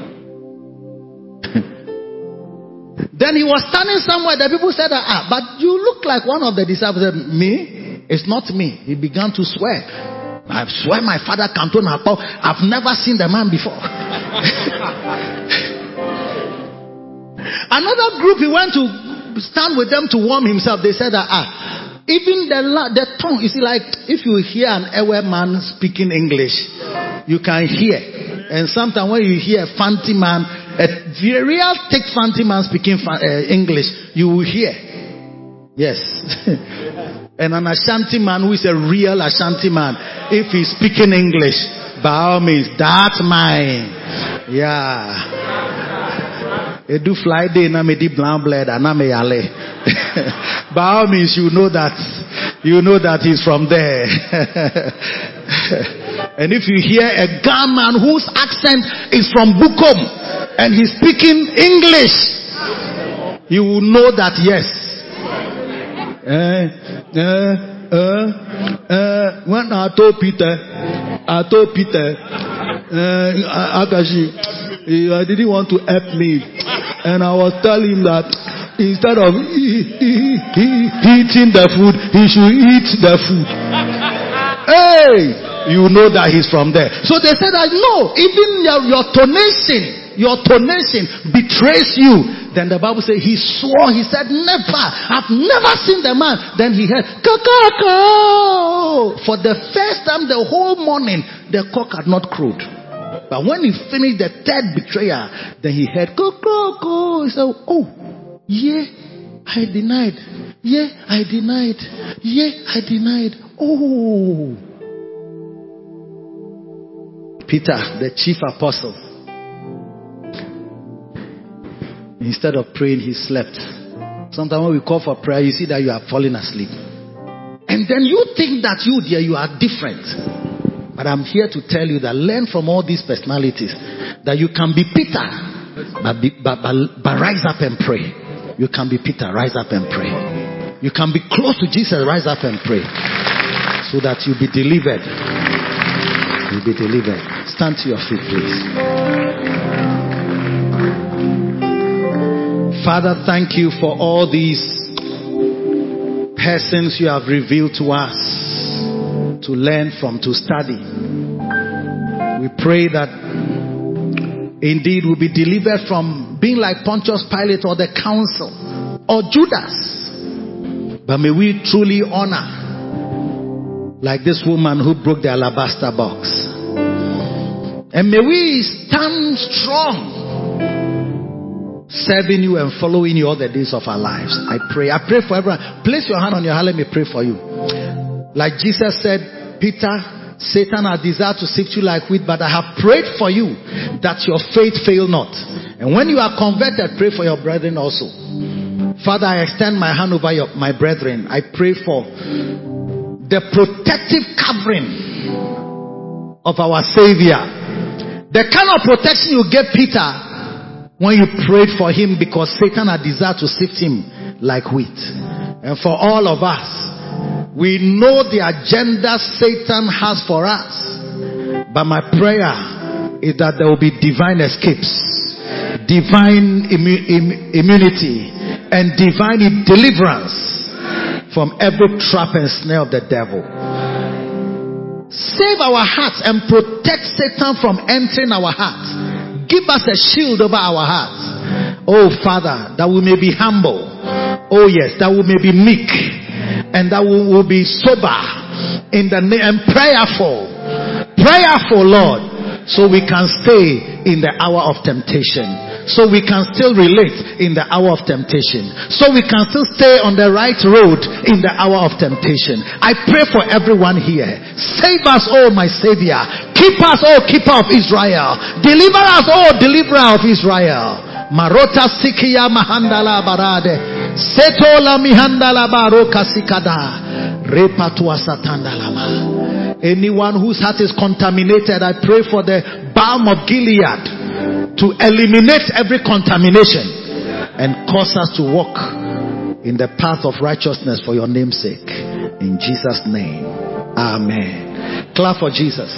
Then he was standing somewhere. The people said, but you look like one of the disciples. Said, me? It's not me. He began to swear. I swear my father can't own a power. I've never seen the man before. Another group, he went to stand with them to warm himself. They said that even the tongue, you see, like if you hear an Ewe man speaking English, you can hear. And sometimes when you hear a Fanti man, a real thick Fanti man speaking English, you will hear. Yes. And an Ashanti man who is a real Ashanti man, if he's speaking English, by all means, that's mine. Yeah. It do fly day na me di blanc blood and na me yale. By all means, you know that he's from there. And if you hear a Ghana man whose accent is from Bukom and he's speaking English, you will know that yes. When I told Peter, Akashi, I didn't want to help me, and I was telling him that instead of eating the food, he should eat the food. Hey, you know that he's from there. So they said that no, even your tonation betrays you. Then the Bible says he swore, he said, never, I've never seen the man. Then he heard, "Caw-caw-caw." For the first time the whole morning, the cock had not crowed. But when he finished the third betrayal, then he heard, "Caw-caw-caw." He said, oh, yeah, I denied. Yeah, I denied. Yeah, I denied. Oh. Peter, the chief apostle, instead of praying, he slept. Sometimes when we call for prayer, you see that you are falling asleep. And then you think that you, dear, you are different. But I'm here to tell you that learn from all these personalities that you can be Peter, but rise up and pray. You can be Peter, rise up and pray. You can be close to Jesus, rise up and pray. So that you'll be delivered. You'll be delivered. Stand to your feet, please. Father, thank you for all these persons you have revealed to us to learn from, to study. We pray that indeed we'll be delivered from being like Pontius Pilate or the council or Judas. But may we truly honor like this woman who broke the alabaster box. And may we stand strong serving you and following you all the days of our lives. I pray for everyone. Place your hand on your heart. Let me pray for you. Like Jesus said, Peter, Satan has desired to sift you like wheat, but I have prayed for you that your faith fail not. And when you are converted, pray for your brethren also. Father, I extend my hand over my brethren. I pray for the protective covering of our Savior. The kind of protection you gave Peter when you prayed for him, because Satan had desired to sift him like wheat. And for all of us, we know the agenda Satan has for us. But my prayer is that there will be divine escapes, divine immunity, and divine deliverance from every trap and snare of the devil. Save our hearts and protect Satan from entering our hearts. Give us a shield over our hearts. Oh Father, that we may be humble. Oh yes, that we may be meek. And that we will be sober in the name, and prayerful, Lord, so we can stay in the hour of temptation. So we can still relate in the hour of temptation. So we can still stay on the right road in the hour of temptation. I pray for everyone here. Save us, oh my Savior. Keep us, oh keeper of Israel. Deliver us, oh deliverer of Israel. Marota sikia mahandala barade. Setola mihandala baroka sikada. Repatua satandalama. Anyone whose heart is contaminated, I pray for the balm of Gilead to eliminate every contamination and cause us to walk in the path of righteousness for your name's sake. In Jesus' name. Amen. Clap for Jesus.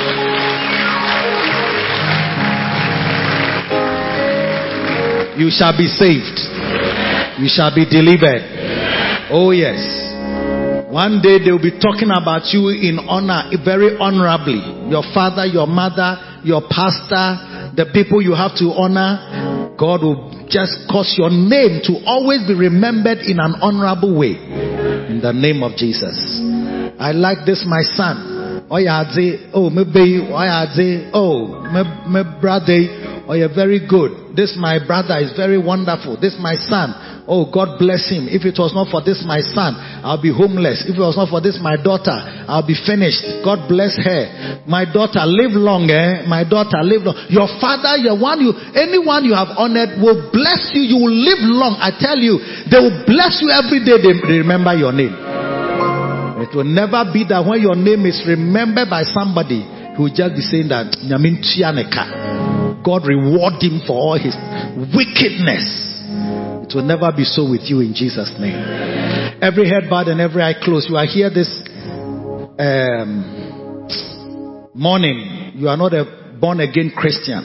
You shall be saved. You shall be delivered. Oh yes. One day they will be talking about you in honor, very honorably. Your father, your mother, your pastor, the people you have to honor. God will just cause your name to always be remembered in an honorable way. In the name of Jesus. I like this, my son. Oh, my baby. Oh, my brother. Oh, you're very good. This my brother is very wonderful. This my son. Oh, God bless him. If it was not for this my son, I'll be homeless. If it was not for this my daughter, I'll be finished. God bless her. My daughter, live long, My daughter, live long. Your father, anyone you have honored will bless you. You will live long. I tell you, they will bless you every day. They remember your name. It will never be that when your name is remembered by somebody, who will just be saying that God reward him for all his wickedness. It will never be so with you in Jesus' name. Every head bowed and every eye closed. You are here this morning. You are not a born again Christian.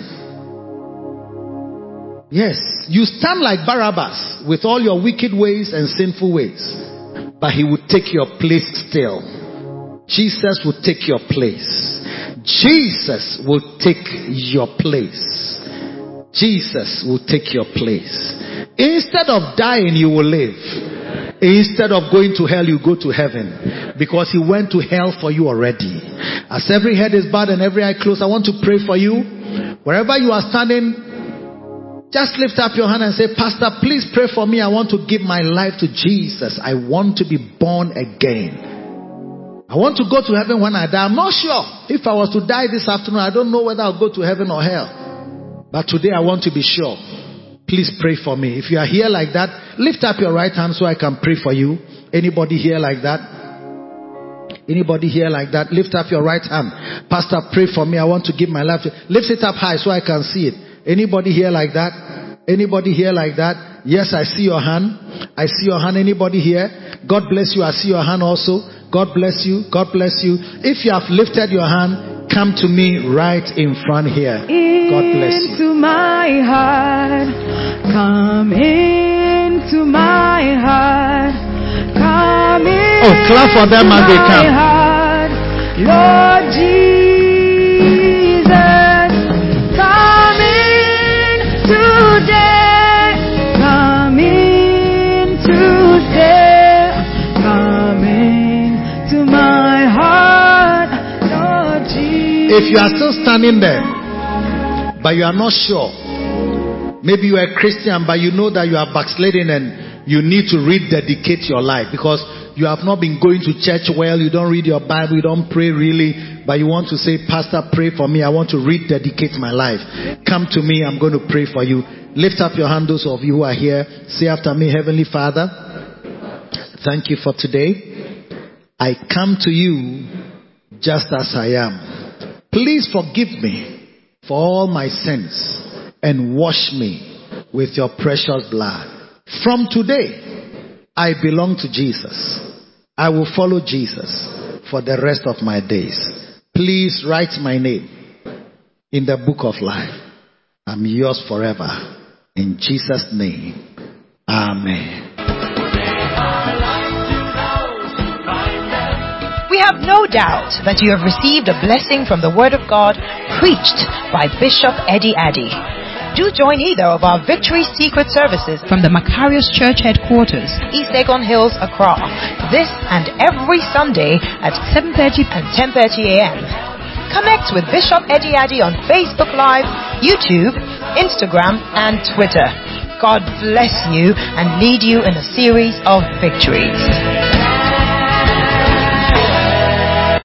Yes, you stand like Barabbas with all your wicked ways and sinful ways, but he would take your place still. Jesus will take your place. Jesus will take your place. Jesus will take your place. Instead of dying, you will live. Instead of going to hell, you go to heaven. Because he went to hell for you already. As every head is bowed and every eye closed, I want to pray for you. Wherever you are standing, just lift up your hand and say, Pastor, please pray for me. I want to give my life to Jesus. I want to be born again. I want to go to heaven when I die. I'm not sure. If I was to die this afternoon, I don't know whether I'll go to heaven or hell. But today I want to be sure. Please pray for me. If you are here like that, lift up your right hand so I can pray for you. Anybody here like that? Anybody here like that? Lift up your right hand. Pastor, pray for me. I want to give my life to... Lift it up high so I can see it. Anybody here like that? Anybody here like that? Yes, I see your hand. I see your hand. Anybody here? God bless you. I see your hand also. God bless you. God bless you. If you have lifted your hand, come to me right in front here. God bless you. Into my heart. Come into my heart. Come in. Oh, clap for them as they come. Heart. Lord Jesus, come in today. Come in today. Come in to my heart, Lord Jesus. If you are still standing there, but you are not sure, maybe you are a Christian, but you know that you are backsliding and you need to rededicate your life because you have not been going to church well, you don't read your Bible, you don't pray really, but you want to say, Pastor, pray for me, I want to rededicate my life. Come to me, I'm going to pray for you. Lift up your hand, those of you who are here. Say after me, Heavenly Father, thank you for today. I come to you just as I am. Please forgive me for all my sins and wash me with your precious blood. From today, I belong to Jesus. I will follow Jesus for the rest of my days. Please write my name in the book of life. I'm yours forever. In Jesus' name, amen. We have no doubt that you have received a blessing from the Word of God preached by Bishop Eddie Addy. Do join either of our Victory Secret services from the Macarius Church headquarters, East Legon Hills, Accra, this and every Sunday at 7:30 and 10:30 a.m. Connect with Bishop Eddie Addy on Facebook Live, YouTube, Instagram, and Twitter. God bless you and lead you in a series of victories.